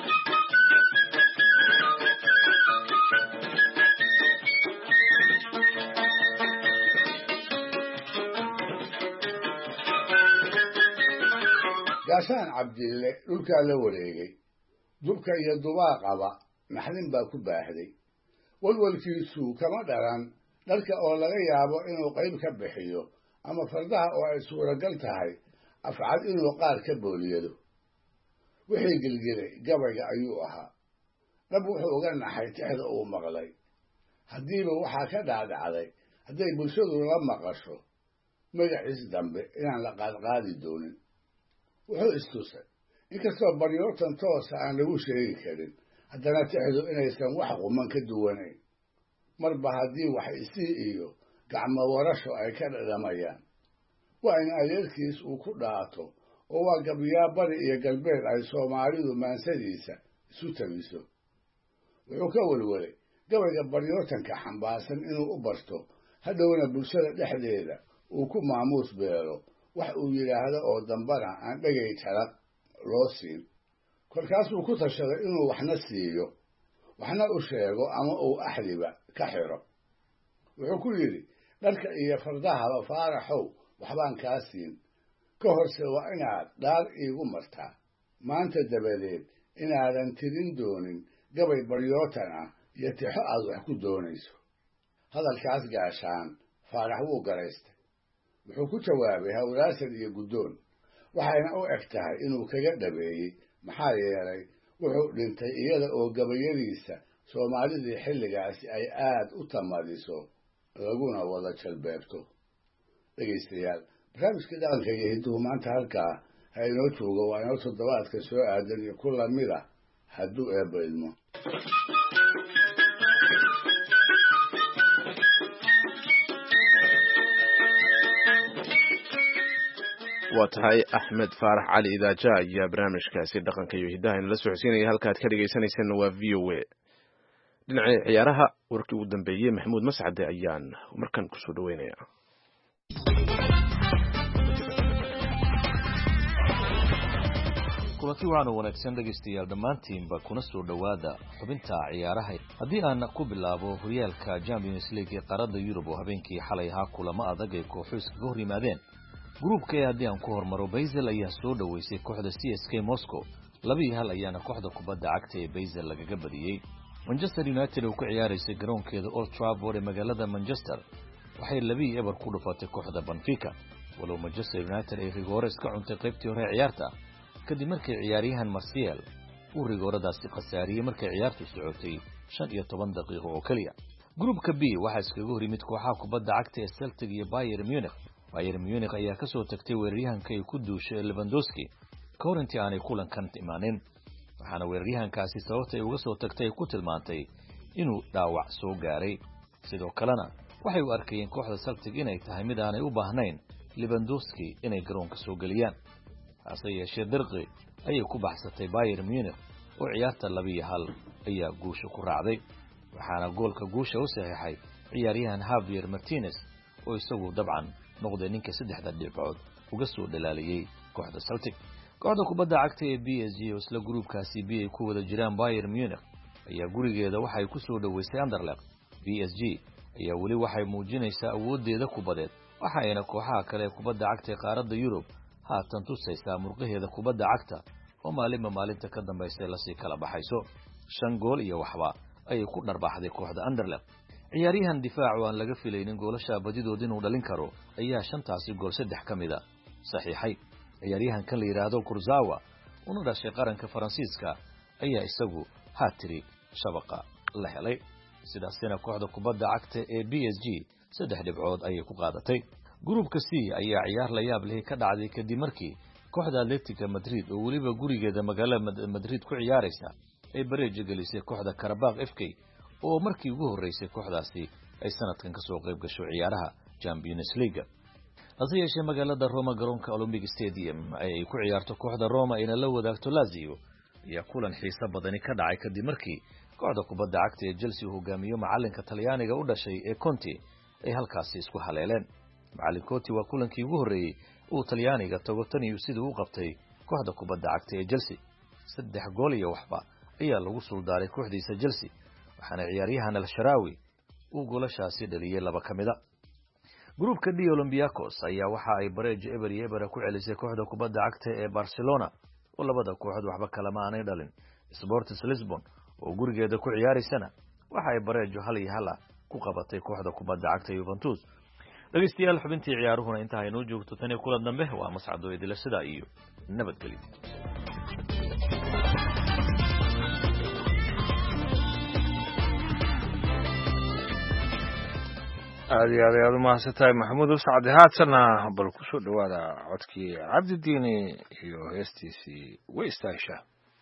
Speaker 4: gaashaan cabdille dhulkaa la wareegay dubka iyo dubaaqaba naxdin baa ku baahday walwalkiisu kama dhalan dharka oo laga yaabo inuu qayb ka bixiyo ama fardaha oo ay suuragal tahay afcad inuu qaar ka booliyado wixii gelgelay gabayga ayuu ahaa dhab wuxuu uga naxay tixda uu maqlay haddiiba waxaa ka dhaadhacday hadday bulshadu la maqasho magaciis dambe inaan la qaadqaadi doonin wuxuu istusay inkastoo baryoortan toosa aan lagu sheegi karin haddana tixdu inaysan wax quman ka duwanayn marba haddii wax isii iyo gacmo warasho ay ka dhadhamayaan waa in adeerkiis uu ku dhaato oo waa gabiyaa bari iyo galbeed ay soomaalidu maansadiisa isu tabiso wuxuu ka welwelay gabayga baryoortanka xambaarsan inuu u barto hadhowna bulshada dhexdeeda uu ku maamuus beelo wax uu yidhaahdo oo dambana aan dhegay talaq loo siin kolkaasuu ku tashaday inuu waxna siiyo waxna u sheego ama uu axdiba ka xiro wuxuu ku yidhi dharka iyo fardahaba faaraxow waxbaan kaa siin ka horse waa inaad dhaar iigu martaa maanta dabadeed inaadan tirin doonin gabay baryootan ah iyo tixo aad wax ku doonayso hadalkaas gaashaan faarax wuu garaystay wuxuu ku jawaabay hawlaasan iyo guddoon waxayna u eg tahay inuu kaga dhabeeyey maxaa yeelay wuxuu dhintay iyada oo gabayadiisa soomaalidii xilligaasi ay aad u tamadiso laguna wada jalbeebto dhegaystayaal barnaamijkii dhaqanka iyo hidduhu maanta halkaa ha inoo joogo waa inoo toddobaadka soo aadan iyo ku lamid ah hadduu eebba idmo
Speaker 1: waa tahay axmed faarax cali idaaja ayaa barnaamijkaasi dhaqanka iyo hiddaha inala socodsiinaya halkaad ka dhegaysanaysanna waa v o a dhinacii ciyaaraha warkii ugu dambeeyey maxamuud mascade ayaan markan kusoo dhaweynaya
Speaker 17: kulanti waxaanu wanaagsan dhegaystayaal dhammaantiinba kuna soo dhowaada xubinta ciyaaraha haddii aan ku bilaabo horyaalka champions league ee qaaradda yurub oo habeenkii xalay ahaa kulamo adag ay kooxu iskaga hor yimaadeen gruubka ee haddii aan ku hormaro Basel ayaa soo dhaweysay kooxda C S K Moscow laba iyo hal ayaana kooxda kubadda cagta ee Basel lagaga badiyay Manchester United oo ku ciyaaraysay garoonkeeda Old Trafford ee magaalada Manchester waxay laba iyo eber ku dhufatay kooxda Benfica walow Manchester United ay rigoore iska cuntay qaybtii hore ciyaarta kadib markii ciyaaryahan Martial uu rigooradaasi qasaariyay markay ciyaartu socotay shan iyo toban daqiiqo oo kaliya gruubka B waxa iskaga hor yimid kooxaha kubadda cagta ee Celtic iyo Bayern Munich Bayern Munich ayaa ka soo tagtay weeraryahanka ay ku duushay Lewandowski koorintii aanay kulankan imaanin waxaana weeraryahankaasi sababta ay uga soo tagtay ku tilmaantay inuu dhaawac soo gaaray sidoo kalena waxay u arkayeen kooxda Celtic inay tahay mid aanay u baahnayn Lewandowski inay garoonka soo galiyaan hase yeeshee dirqi ayay ku baxsatay Bayern Munich oo ciyaarta laba iyo hal ayaa guusha ku raacday waxaana goolka guusha u saxiixay ciyaaryahan Javier Martinez oo isagu dabcan noqday ninka saddexda dhibcood uga soo dhalaaliyay kooxda Celtic kooxda kubadda cagta ee B S G oo isla gruubkaasi B ay ku wada jiraan Bayern Munich ayaa gurigeeda waxay ku soo dhaweysay Anderlecht B S G ayaa wali waxay muujinaysaa awoodeeda kubadeed waxayna kooxaha kale ee kubadda cagta ee qaaradda Yurub haatan tusaysaa murqaheeda kubadda cagta oo maalinba maalinta ka dambaysa la sii kala baxayso shan gool iyo waxba ayay ku dharbaxday kooxda Anderlecht ciyaaryahan difaac oo aan laga filaynin goolasha badidood inuu dhalin karo ayaa shantaasi gool saddex ka mid ah saxiixay ciyaaryahan kan la yiraahdo Kurzawa una dhashay qaranka Faransiiska ayaa isagu hat-trick shabaqa la helay sidaasina kooxda kubadda cagta ee B S G saddex dhibcood ayay ku qaadatay gruupka C ayaa ciyaar la yaab leh ka dhacday kadib markii kooxda Atletico Madrid oo waliba gurigeeda magaalada Madrid ku ciyaaraysa ay bareejo gelisay kooxda Karabakh F K oo markii ugu horeysay kooxdaasi ay sanadkan ka soo qayb gasho ciyaaraha Champions League hase yeeshee magaalada Roma garoonka Olympic Stadium ay ku ciyaarto kooxda Roma ina la wadaagto Lazio ayaa kulan xiiso badani ka dhacay kadib markii kooxda kubadda cagta ee Chelsea hogaamiyo macalinka Talyaaniga u dhashay ee Conte ay halkaasi isku haleeleen macallin Conte waa kulankii ugu horeeyay uu Talyaaniga tago tan iyo sidii uu qabtay kooxda kubadda cagta ee Chelsea saddex gool iyo waxba ayaa lagu suldaaray kooxdiisa Chelsea waxaana ciyaaryahan Al-Sharawi uu goolashaasi dhaliyay laba kamida gruupka D Olympiacos ayaa waxa ay bareejo eber iyo eber ku celisay kooxda kubadda cagta ee Barcelona oo labada kooxood waxba kala ma aanay dhalin Sporting Lisbon oo gurigeeda ku ciyaaraysana waxa ay bareejo hal iyo hal ku qabatay kooxda kubadda cagta Juventus dhageystayaal xubintii ciyaaruhuna inta ay noo joogto tan iyo kulan dambe waa mascado idila sida iyo nabadgelyo
Speaker 2: aad iyo aad ayaad u mahadsantahay maxamuud uscadi haadsana bal ku soo dhawaada codkii cabdidiini iyo heestiisii way istaashaa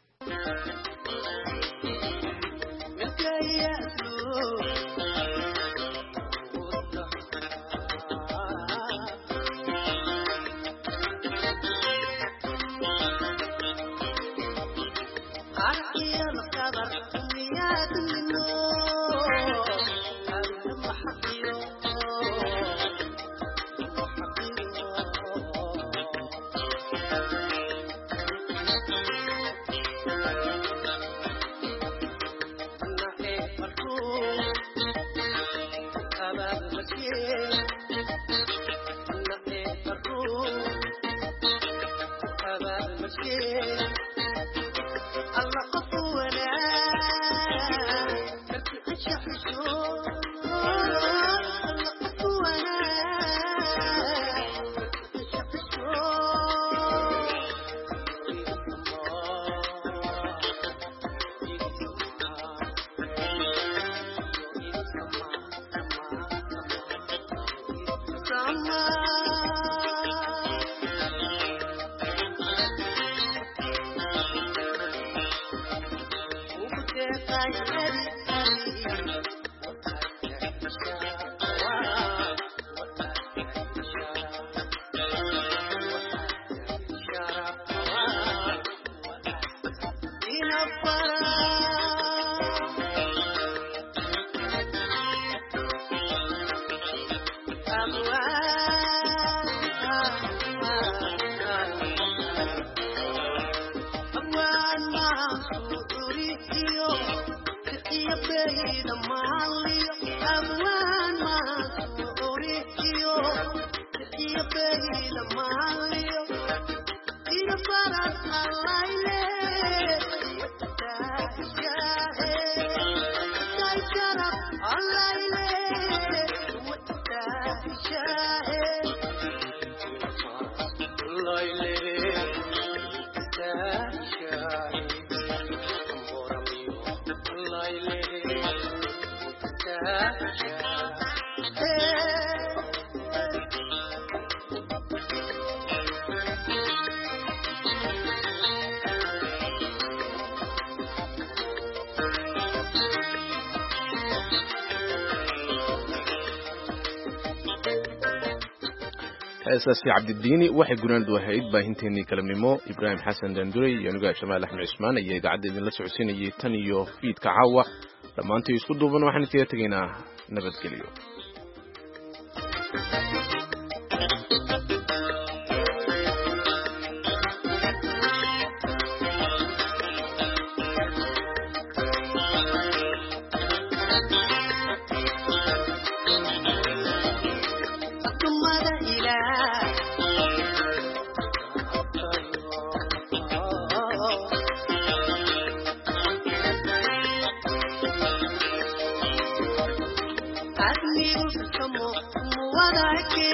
Speaker 1: heesaasi cabdidiini waxay gunaandu ahayd baahinteennii kalamnimo ibraahim xasan daanduray iyo aniga jamaal axmed cismaan ayaa idaacadda idinla socodsiinayay tan iyo fiidka caawa dhammaantii isku duuban waxaan isaga tegaynaa nabadgelyo
Speaker 18: I